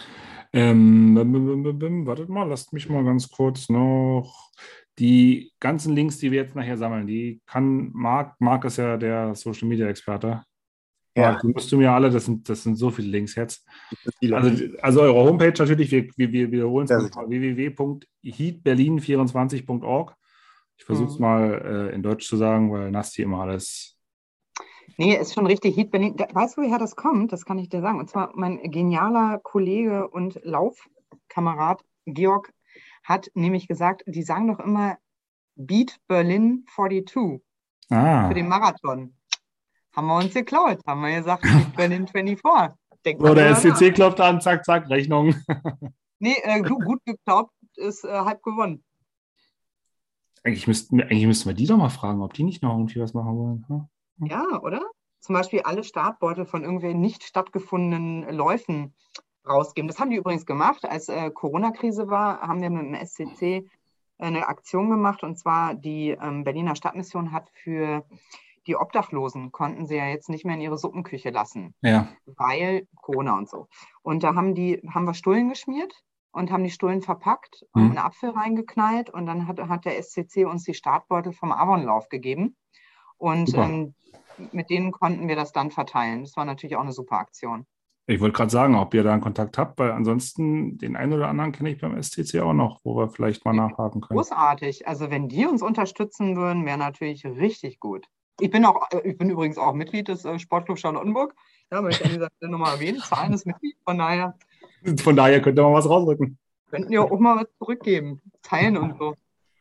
Wartet mal, lasst mich mal ganz kurz noch die ganzen Links, die wir jetzt nachher sammeln, die kann Marc ist ja der Social Media Experte. Ja. Die musst du mir alle, das sind so viele Links jetzt. Viele. Also eure Homepage natürlich, wir wiederholen es Ja, mal, www.heatberlin24.org. Ich versuche es mal in Deutsch zu sagen, weil Nasti immer alles. Nee, ist schon richtig. Heat Berlin. Weißt du, woher das kommt? Das kann ich dir sagen. Und zwar mein genialer Kollege und Laufkamerad Georg hat nämlich gesagt, die sagen doch immer Beat Berlin 42 für den Marathon. Haben wir uns geklaut. Haben wir gesagt, Beat Berlin 24. So, der SCC klopft an, zack, zack, Rechnung. Nee, du, gut geglaubt, ist halb gewonnen. Eigentlich müssten wir die doch mal fragen, ob die nicht noch irgendwie was machen wollen. Hm? Ja, oder? Zum Beispiel alle Startbeutel von irgendwelchen nicht stattgefundenen Läufen rausgeben. Das haben die übrigens gemacht. Als Corona-Krise war, haben wir mit dem SCC eine Aktion gemacht. Und zwar die Berliner Stadtmission hat für die Obdachlosen, konnten sie ja jetzt nicht mehr in ihre Suppenküche lassen. Ja. Weil Corona und so. Und da haben wir Stullen geschmiert und haben die Stullen verpackt und einen Apfel reingeknallt. Und dann hat der SCC uns die Startbeutel vom Avonlauf gegeben. Und mit denen konnten wir das dann verteilen. Das war natürlich auch eine super Aktion. Ich wollte gerade sagen, ob ihr da einen Kontakt habt, weil ansonsten den einen oder anderen kenne ich beim SCC auch noch, wo wir vielleicht mal nachhaken können. Großartig. Also wenn die uns unterstützen würden, wäre natürlich richtig gut. Ich bin übrigens auch Mitglied des Sportclubs Charlottenburg. Ja, möchte ich an dieser Stelle nochmal erwähnen. Zahlendes Mitglied. Von daher könnt ihr mal was rausrücken. Könnten ja auch mal was zurückgeben. Teilen und so.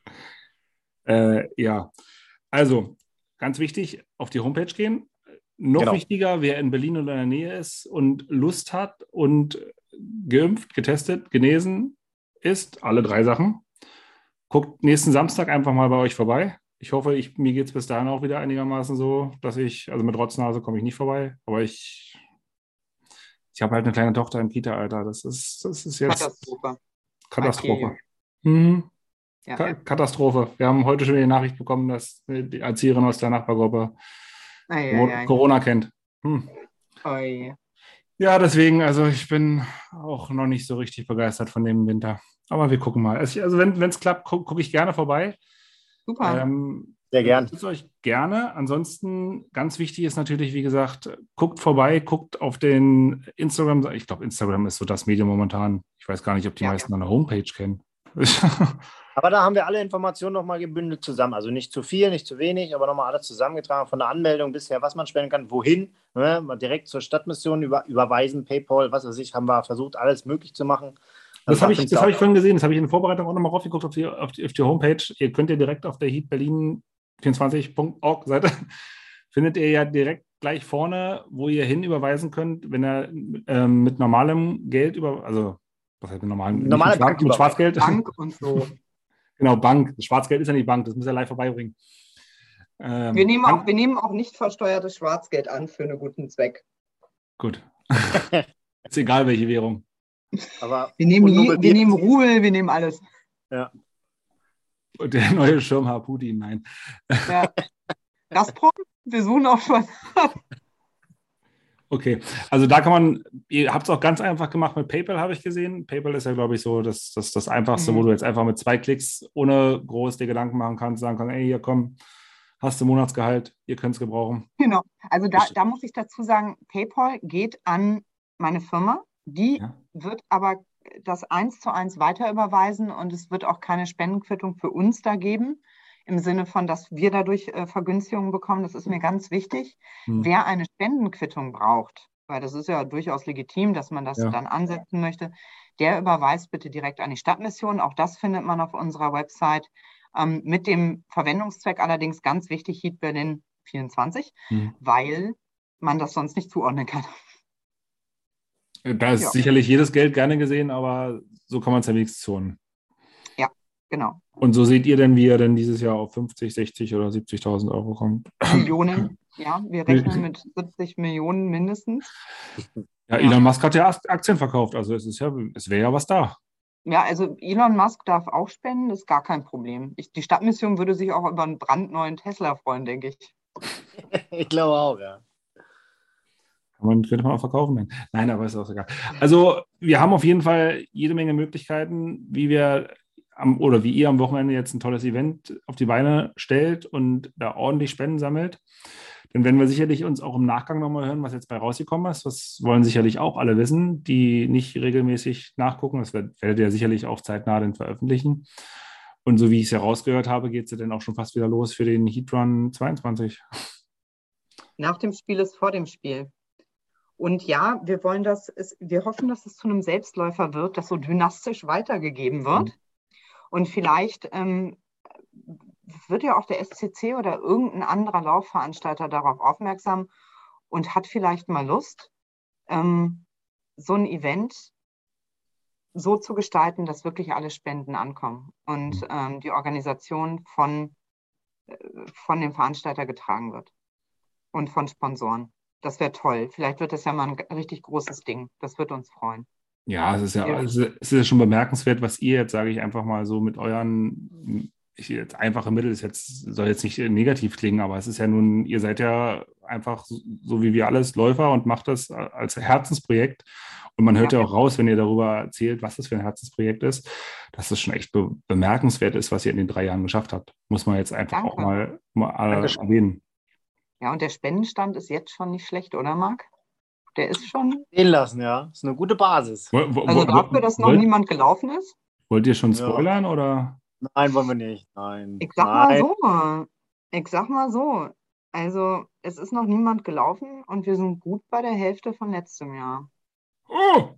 Ja, also ganz wichtig, auf die Homepage gehen. Noch wichtiger, wer in Berlin oder in der Nähe ist und Lust hat und geimpft, getestet, genesen ist, alle 3 Sachen. Guckt nächsten Samstag einfach mal bei euch vorbei. Ich hoffe, mir geht es bis dahin auch wieder einigermaßen so, dass also mit Rotznase komme ich nicht vorbei, aber ich habe halt eine kleine Tochter im Kita-Alter. Das ist jetzt Katastrophe. Ja. Katastrophe. Wir haben heute schon die Nachricht bekommen, dass die Erzieherin aus der Nachbargruppe Corona kennt. Ja, deswegen, also ich bin auch noch nicht so richtig begeistert von dem Winter. Aber wir gucken mal. Also wenn es klappt, gucke ich gerne vorbei. Super. Sehr gern. Ich euch gerne. Ansonsten, ganz wichtig ist natürlich, wie gesagt, guckt vorbei, guckt auf den Instagram. Ich glaube, Instagram ist so das Medium momentan. Ich weiß gar nicht, ob die meisten eine Homepage kennen. Aber da haben wir alle Informationen nochmal gebündelt zusammen. Also nicht zu viel, nicht zu wenig, aber nochmal alles zusammengetragen. Von der Anmeldung bisher, was man spenden kann, wohin. Ne? Mal direkt zur Stadtmission überweisen, PayPal, was weiß ich, haben wir versucht, alles möglich zu machen. Das habe ich vorhin gesehen. Das habe ich in der Vorbereitung auch nochmal raufgeguckt auf die Homepage. Ihr könnt ja direkt auf der heatberlin24.org-Seite findet ihr ja direkt gleich vorne, wo ihr hin überweisen könnt, wenn ihr mit normalem Geld was heißt mit normalem? Mit Schwarzgeld. Bank und so. Genau, Bank. Das Schwarzgeld ist ja nicht Bank, das muss ja live vorbeibringen. Wir nehmen auch nicht versteuertes Schwarzgeld an für einen guten Zweck. Gut. Ist egal, welche Währung. Aber Wir nehmen Ruhe, wir nehmen alles. Ja. Und der neue Schirmherr Putin, nein. Ja. Gazprom, wir suchen auch schon. Okay, also da kann man, ihr habt es auch ganz einfach gemacht mit PayPal, habe ich gesehen. PayPal ist ja, glaube ich, so das Einfachste, wo du jetzt einfach mit 2 Klicks ohne groß dir Gedanken machen kannst, sagen kannst, ey, hier komm, hast du Monatsgehalt, ihr könnt es gebrauchen. Genau, also da muss ich dazu sagen, PayPal geht an meine Firma, die wird aber das 1:1 weiter überweisen und es wird auch keine Spendenquittung für uns da geben, im Sinne von, dass wir dadurch Vergünstigungen bekommen. Das ist mir ganz wichtig. Wer eine Spendenquittung braucht, weil das ist ja durchaus legitim, dass man das dann ansetzen möchte, der überweist bitte direkt an die Stadtmission. Auch das findet man auf unserer Website. Mit dem Verwendungszweck allerdings ganz wichtig, Heat Berlin 24, weil man das sonst nicht zuordnen kann. Da ist sicherlich jedes Geld gerne gesehen, aber so kann man es ja wenigstens zuordnen. Ja, genau. Und so seht ihr denn, wie ihr denn dieses Jahr auf 50, 60 oder 70.000 Euro kommt? Millionen, ja, wir rechnen mit 70 Millionen mindestens. Ja, Elon Musk hat ja Aktien verkauft, also es wäre ja was da. Ja, also Elon Musk darf auch spenden, das ist gar kein Problem. Die Stadtmission würde sich auch über einen brandneuen Tesla freuen, denke ich. Ich glaube auch, ja. Könnte man auch verkaufen. Nein, aber ist auch egal. Also wir haben auf jeden Fall jede Menge Möglichkeiten, wie ihr am Wochenende jetzt ein tolles Event auf die Beine stellt und da ordentlich Spenden sammelt. Dann werden wir sicherlich uns auch im Nachgang nochmal hören, was jetzt bei rausgekommen ist. Das wollen sicherlich auch alle wissen, die nicht regelmäßig nachgucken. Das werdet ihr sicherlich auch zeitnah dann veröffentlichen. Und so wie ich es ja rausgehört habe, geht es ja dann auch schon fast wieder los für den Heatrun 22. Nach dem Spiel ist vor dem Spiel. Und ja, wir hoffen, dass es zu einem Selbstläufer wird, das so dynastisch weitergegeben wird. Und vielleicht wird ja auch der SCC oder irgendein anderer Laufveranstalter darauf aufmerksam und hat vielleicht mal Lust, so ein Event so zu gestalten, dass wirklich alle Spenden ankommen und die Organisation von dem Veranstalter getragen wird und von Sponsoren. Das wäre toll. Vielleicht wird das ja mal ein richtig großes Ding. Das wird uns freuen. Ja, es ist ja schon bemerkenswert, was ihr jetzt, sage ich einfach mal so, mit euren einfache Mittel soll jetzt nicht negativ klingen, aber es ist ja nun, ihr seid ja einfach so wie wir alles Läufer und macht das als Herzensprojekt. Und man hört ja auch raus, wenn ihr darüber erzählt, was das für ein Herzensprojekt ist, dass das schon echt bemerkenswert ist, was ihr in den 3 Jahren geschafft habt. Muss man jetzt einfach auch mal erwähnen. Ja, und der Spendenstand ist jetzt schon nicht schlecht, oder Marc? Der ist schon... Stehen lassen, ja. Ist eine gute Basis. Also dafür, dass noch niemand gelaufen ist? Wollt ihr schon spoilern, oder? Nein, wollen wir nicht. Nein. Ich sag mal so. Also es ist noch niemand gelaufen und wir sind gut bei der Hälfte von letztem Jahr. Oh!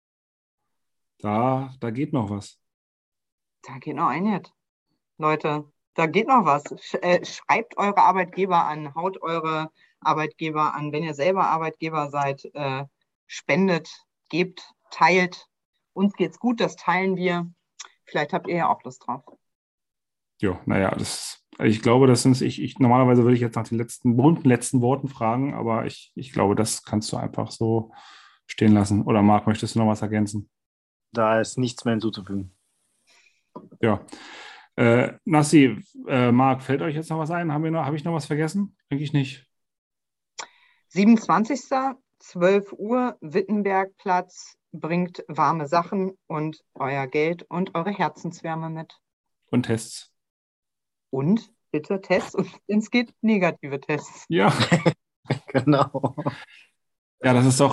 Da geht noch was. Da geht noch einiges. Leute, da geht noch was. Schreibt eure Arbeitgeber an, haut eure Arbeitgeber an. Wenn ihr selber Arbeitgeber seid, spendet, gebt, teilt. Uns geht's gut, das teilen wir. Vielleicht habt ihr ja auch Lust drauf. Ja, naja, ich glaube, normalerweise würde ich jetzt nach den berühmten letzten Worten fragen, aber ich glaube, das kannst du einfach so stehen lassen. Oder Marc, möchtest du noch was ergänzen? Da ist nichts mehr hinzuzufügen. Ja. Nassi, Marc, fällt euch jetzt noch was ein? Habe ich noch was vergessen? Eigentlich nicht. 27. 12 Uhr, Wittenbergplatz, bringt warme Sachen und euer Geld und eure Herzenswärme mit. Und Tests. Und bitte Tests und wenn es geht, negative Tests. Ja. Genau. Ja, es ist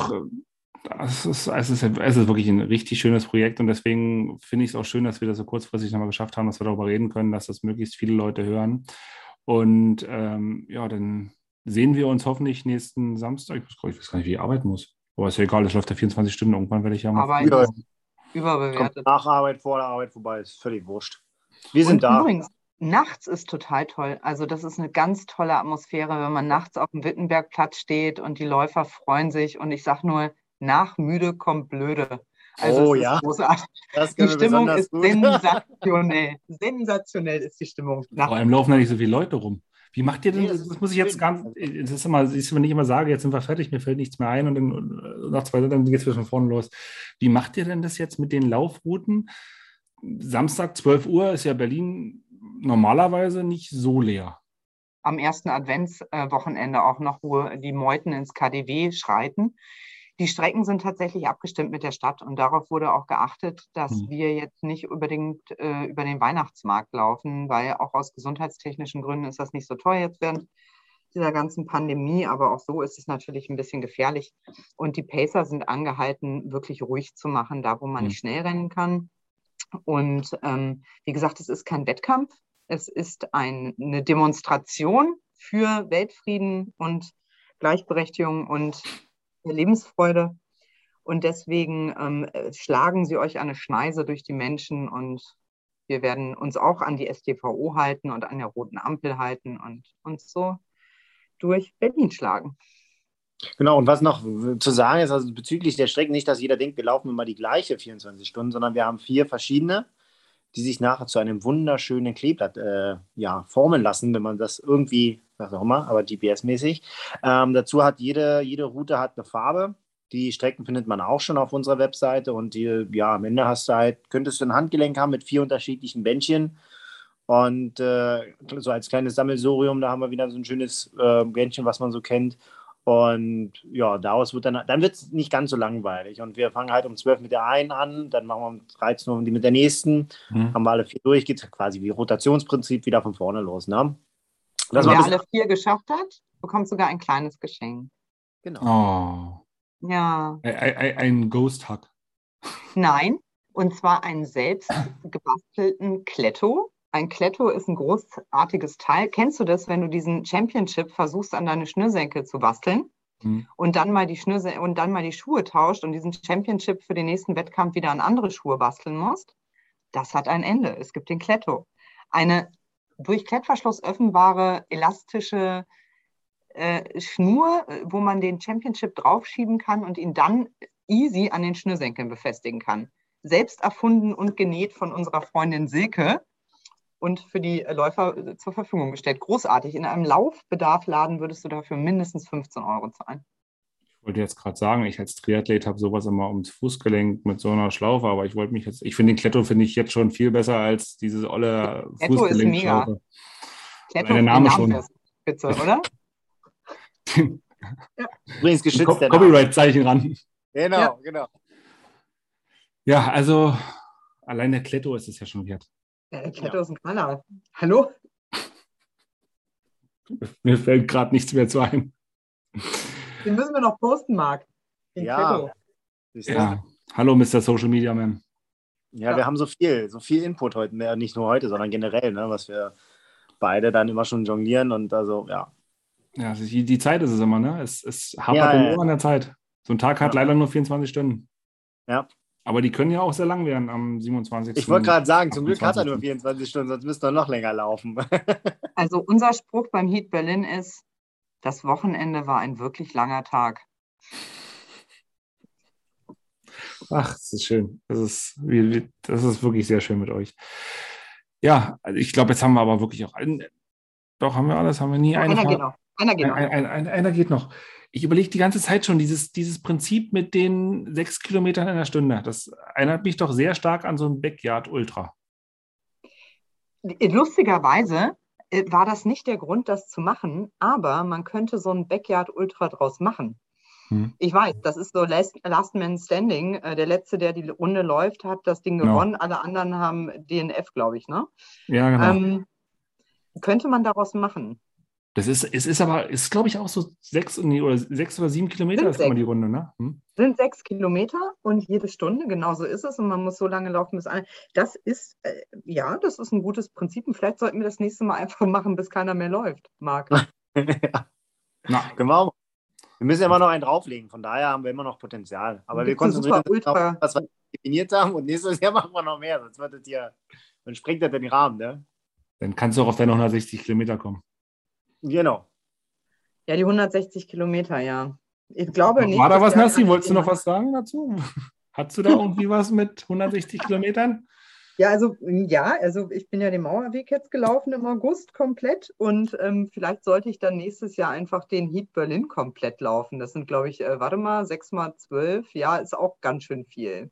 wirklich ein richtig schönes Projekt und deswegen finde ich es auch schön, dass wir das so kurzfristig nochmal geschafft haben, dass wir darüber reden können, dass das möglichst viele Leute hören. Und dann sehen wir uns hoffentlich nächsten Samstag. Ich weiß gar nicht, wie ich arbeiten muss. Aber ist ja egal, das läuft ja 24 Stunden. Irgendwann werde ich ja mal... Aber überbewertet. Nach Arbeit, vor der Arbeit vorbei, ist völlig wurscht. Wir sind da. Übrigens, nachts ist total toll. Also das ist eine ganz tolle Atmosphäre, wenn man nachts auf dem Wittenbergplatz steht und die Läufer freuen sich. Und ich sage nur, nach müde kommt blöde. Also ist großartig. Die Stimmung ist sensationell. Sensationell ist die Stimmung. Vor allem laufen da nicht so viele Leute rum. Wie macht ihr denn, Nee, das muss ich jetzt gar nicht, das ist immer, siehst du, wenn ich immer sage, jetzt sind wir fertig, mir fällt nichts mehr ein und dann nach 2 Stunden, dann geht es wieder von vorne los. Wie macht ihr denn das jetzt mit den Laufrouten? Samstag 12 Uhr ist ja Berlin normalerweise nicht so leer. Am ersten Adventswochenende auch noch, wo die Meuten ins KaDeWe schreiten. Die Strecken sind tatsächlich abgestimmt mit der Stadt und darauf wurde auch geachtet, dass wir jetzt nicht unbedingt über den Weihnachtsmarkt laufen, weil auch aus gesundheitstechnischen Gründen ist das nicht so teuer jetzt während dieser ganzen Pandemie, aber auch so ist es natürlich ein bisschen gefährlich. Und die Pacer sind angehalten, wirklich ruhig zu machen, da wo man nicht schnell rennen kann. Und wie gesagt, es ist kein Wettkampf. Es ist eine Demonstration für Weltfrieden und Gleichberechtigung und Lebensfreude. Und deswegen schlagen sie euch eine Schneise durch die Menschen und wir werden uns auch an die StVO halten und an der roten Ampel halten und uns so durch Berlin schlagen. Genau, und was noch zu sagen ist, also bezüglich der Strecken, nicht, dass jeder denkt, wir laufen immer die gleiche 24 Stunden, sondern wir haben 4 verschiedene, die sich nachher zu einem wunderschönen Kleeblatt formen lassen, wenn man das irgendwie, was auch immer, aber GPS-mäßig. Dazu hat jede Route hat eine Farbe. Die Strecken findet man auch schon auf unserer Webseite und am Ende könntest du ein Handgelenk haben mit 4 unterschiedlichen Bändchen. Und so als kleines Sammelsurium, da haben wir wieder so ein schönes Bändchen, was man so kennt. Und ja, daraus wird dann wird es nicht ganz so langweilig. Und wir fangen halt um 12 mit der einen an, dann machen wir um 13 Uhr die mit der nächsten, haben wir alle 4 durch, geht quasi wie Rotationsprinzip wieder von vorne los. Ne? Und wer alle 4 geschafft hat, bekommt sogar ein kleines Geschenk. Genau. Oh. Ja. Ein Ghost-Hug. Nein, und zwar einen selbst gebastelten Kletto. Ein Kletto ist ein großartiges Teil. Kennst du das, wenn du diesen Championship versuchst, an deine Schnürsenkel zu basteln und dann mal die Schuhe tauscht und diesen Championship für den nächsten Wettkampf wieder an andere Schuhe basteln musst? Das hat ein Ende. Es gibt den Kletto. Eine durch Klettverschluss öffnbare, elastische Schnur, wo man den Championship draufschieben kann und ihn dann easy an den Schnürsenkeln befestigen kann. Selbst erfunden und genäht von unserer Freundin Silke und für die Läufer zur Verfügung gestellt. Großartig. In einem Laufbedarfladen würdest du dafür mindestens 15 € zahlen. Ich wollte jetzt gerade sagen, ich als Triathlet habe sowas immer ums Fußgelenk mit so einer Schlaufe, aber ich finde den Kletto finde ich jetzt schon viel besser als diese olle Fußgelenkschlaufe. Kletto der Name schon. Spitze, oder? Ja. Übrigens geschützt. Copyright-Zeichen ran. Genau, genau. Ja, also allein der Kletto ist es ja schon wert. Der Kletto ist ein Knaller. Hallo? Mir fällt gerade nichts mehr zu ein. Den müssen wir noch posten, Marc. Den Kletto. Ja. Hallo, Mr. Social Media Man. Ja, wir haben so viel Input heute, nicht nur heute, sondern generell, ne, was wir beide dann immer schon jonglieren und also, ja. Ja, die Zeit ist es immer, ne? Es hapert nur an der Zeit. So ein Tag hat leider nur 24 Stunden. Ja. Aber die können ja auch sehr lang werden am 27. Ich wollte gerade sagen, zum Glück hat er nur 24 Stunden, sonst müsste er noch länger laufen. Also unser Spruch beim Heat Berlin ist, das Wochenende war ein wirklich langer Tag. Ach, das ist schön. Das ist wirklich sehr schön mit euch. Ja, also ich glaube, jetzt haben wir aber wirklich auch doch, haben wir alles, haben wir nie eine. Einer geht noch. Einer geht noch. Ich überlege die ganze Zeit schon, dieses Prinzip mit den 6 Kilometern in der Stunde, das erinnert mich doch sehr stark an so ein Backyard Ultra. Lustigerweise war das nicht der Grund, das zu machen, aber man könnte so ein Backyard Ultra draus machen. Ich weiß, das ist so Last Man Standing. Der Letzte, der die Runde läuft, hat das Ding gewonnen. Alle anderen haben DNF, glaube ich, ne? Ja, genau. Könnte man daraus machen. Es ist, glaube ich, auch so 6 oder 7 Kilometer ist immer die Runde, ne? Sind 6 Kilometer und jede Stunde, genau so ist es. Und man muss so lange laufen, bis das ist, das ist ein gutes Prinzip. Und vielleicht sollten wir das nächste Mal einfach machen, bis keiner mehr läuft, Marc. Ja. Genau. Wir müssen immer noch einen drauflegen, von daher haben wir immer noch Potenzial. Aber wir konzentrieren uns auf das, was wir definiert haben und nächstes Jahr machen wir noch mehr, sonst wird es hier, dann sprengt das den Rahmen, ne? Dann kannst du auch auf deine 160 Kilometer kommen. Genau. Ja, die 160 Kilometer, ja. Ich glaube, war da was, Nassi? Wolltest du noch was sagen dazu? Hattest du da irgendwie was mit 160 Kilometern? Also ich bin ja den Mauerweg jetzt gelaufen im August komplett und vielleicht sollte ich dann nächstes Jahr einfach den Heat Berlin komplett laufen. Das sind, glaube ich, 6 mal 12. Ja, ist auch ganz schön viel.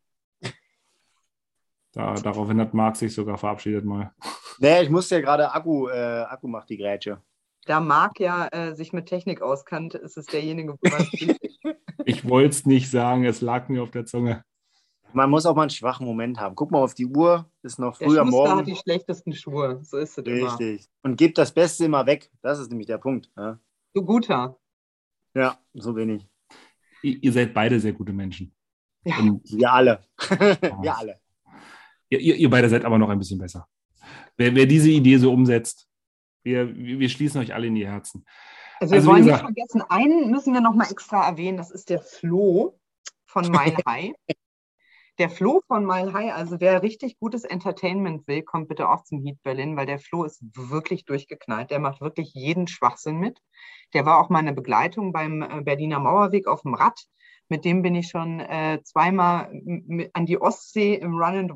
Daraufhin hat Marc sich sogar verabschiedet mal. Nee, ich musste ja gerade Akku macht die Grätsche. Da Marc ja sich mit Technik auskannt, ist es derjenige, wo man Ich wollte es nicht sagen, es lag mir auf der Zunge. Man muss auch mal einen schwachen Moment haben. Guck mal auf die Uhr, ist noch Der früh am Schuster Morgen. hat die schlechtesten Schuhe, so ist es immer. Richtig. Und gebt das Beste immer weg. Das ist nämlich der Punkt. Ja, Du Guter. ja, so bin ich. Ihr seid beide sehr gute Menschen. Ja. Und Wir alle. Wir alle. ihr beide seid aber noch ein bisschen besser. Wer diese Idee so umsetzt, wir schließen euch alle in die Herzen. Also wir Also, wie wollen nicht gesagt- vergessen, einen müssen wir noch mal extra erwähnen, das ist der Flo von Mile High. Der Flo von Mile High, also wer richtig gutes Entertainment will, kommt bitte auch zum Heat Berlin, weil der Flo ist wirklich durchgeknallt. Der macht wirklich jeden Schwachsinn mit. Der war auch meine Begleitung beim Berliner Mauerweg auf dem Rad. Mit dem bin ich schon zweimal an die Ostsee im Run and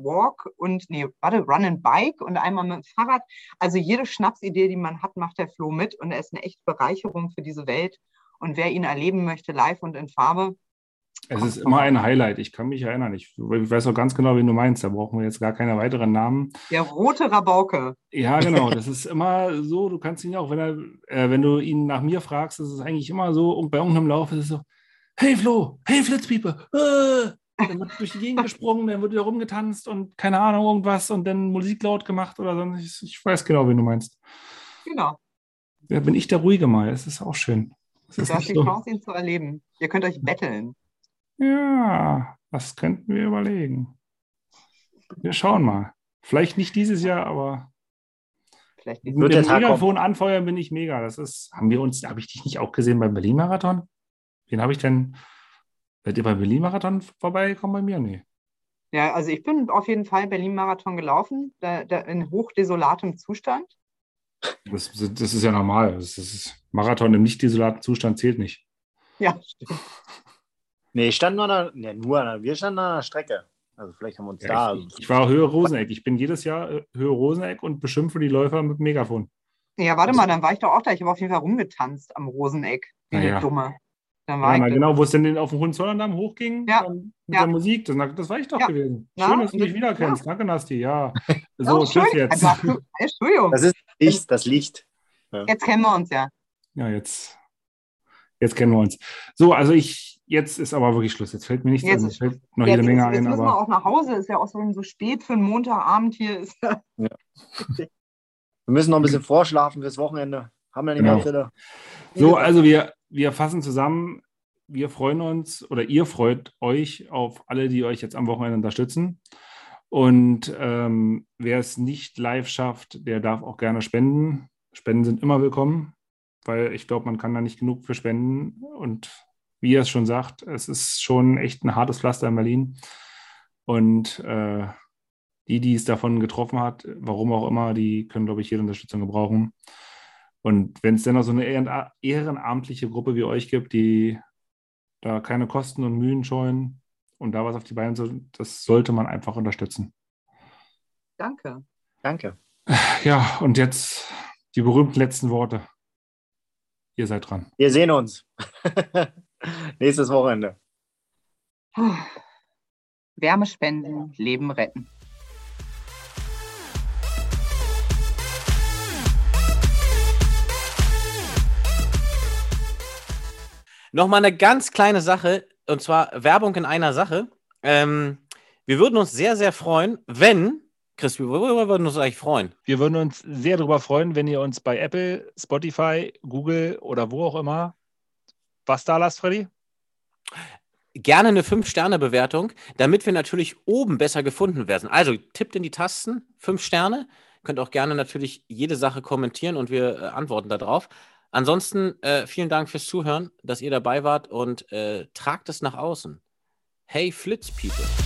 Bike und einmal mit dem Fahrrad. Also jede Schnapsidee, die man hat, macht der Flo mit und er ist eine echte Bereicherung für diese Welt. Und wer ihn erleben möchte, live und in Farbe, Es ist immer ein Highlight. Ich kann mich erinnern. Ich weiß auch ganz genau, wen du meinst. Da brauchen wir jetzt gar keine weiteren Namen. der rote Rabauke. Ja, genau. Das ist immer so. Du kannst ihn auch, wenn du ihn nach mir fragst, ist es eigentlich immer so. Und bei irgendeinem Lauf ist es so: Hey Flo, hey Flitzpiepe. Dann wird durch die Gegend gesprungen, dann wird wieder rumgetanzt und keine Ahnung, irgendwas und dann Musik laut gemacht oder sonst. Ich weiß genau, wen du meinst. Genau. Da bin ich der Ruhige mal. Das ist auch schön. Das ist Du hast nicht die so. Chance, ihn zu erleben. Ihr könnt euch betteln. Ja, das könnten wir überlegen. Wir schauen mal. Vielleicht nicht dieses Jahr, aber Vielleicht nicht. Wird mit der dem Tag Megafon anfeuern bin ich mega. Habe ich dich nicht auch gesehen beim Berlin-Marathon? Wen habe ich denn? Seid ihr beim Berlin-Marathon vorbeigekommen bei mir? Nee. Ja, also ich bin auf jeden Fall Berlin-Marathon gelaufen, da in hochdesolatem Zustand. Das ist ja normal. Marathon im nicht desolaten Zustand zählt nicht. Ja, stimmt. Nee, wir standen an der Strecke. Also vielleicht haben wir uns da. Ich war Höhe Roseneck. Ich bin jedes Jahr Höhe Roseneck und beschimpfe die Läufer mit Megafon. Ja, warte mal, dann war ich doch auch da. Ich habe auf jeden Fall rumgetanzt am Roseneck, wie eine Ja. Dumme. Dann war Ja, ich da. genau, wo es denn auf dem Hohenzollern-Damm hochging Ja, mit ja. der Musik. Das war ich doch Ja. gewesen. Ja, Schön, dass du mich ja. wiedererkennst. Danke, Nasti. Ja. Oh, So, tschüss jetzt. Entschuldigung, Das ist Licht, das Licht. jetzt kennen wir uns ja. Ja, jetzt kennen wir uns. So, also jetzt ist aber wirklich Schluss. Jetzt fällt mir nichts Jetzt ein. ist Es fällt noch jede Jetzt, Menge jetzt ein, müssen wir aber auch nach Hause. Ist ja auch so spät für einen Montagabend hier. Ist ja. Wir müssen noch ein bisschen vorschlafen fürs Wochenende. Haben wir nicht Genau. mehr Philipp? so, also wir fassen zusammen. Wir freuen uns oder ihr freut euch auf alle, die euch jetzt am Wochenende unterstützen. Und wer es nicht live schafft, der darf auch gerne spenden. Spenden sind immer willkommen, weil ich glaube, man kann da nicht genug für spenden. Und wie ihr es schon sagt, es ist schon echt ein hartes Pflaster in Berlin. Und die es davon getroffen hat, warum auch immer, die können, glaube ich, jede Unterstützung gebrauchen. Und wenn es dann noch so eine ehrenamtliche Gruppe wie euch gibt, die da keine Kosten und Mühen scheuen und da was auf die Beine so, das sollte man einfach unterstützen. Danke. Danke. Ja, und jetzt die berühmten letzten Worte. Ihr seid dran. Wir sehen uns. Nächstes Wochenende. Wärme spenden, Leben retten. Nochmal eine ganz kleine Sache, und zwar Werbung in einer Sache. Wir würden uns sehr, sehr freuen, wenn, Chris, worüber würden wir uns eigentlich freuen? Wir würden uns sehr darüber freuen, wenn ihr uns bei Apple, Spotify, Google oder wo auch immer was da lasst, Freddy. Gerne eine 5-Sterne-Bewertung, damit wir natürlich oben besser gefunden werden. Also tippt in die Tasten, 5 Sterne. Könnt auch gerne natürlich jede Sache kommentieren und wir antworten darauf. Ansonsten vielen Dank fürs Zuhören, dass ihr dabei wart und tragt es nach außen. Hey Flitzpiepe.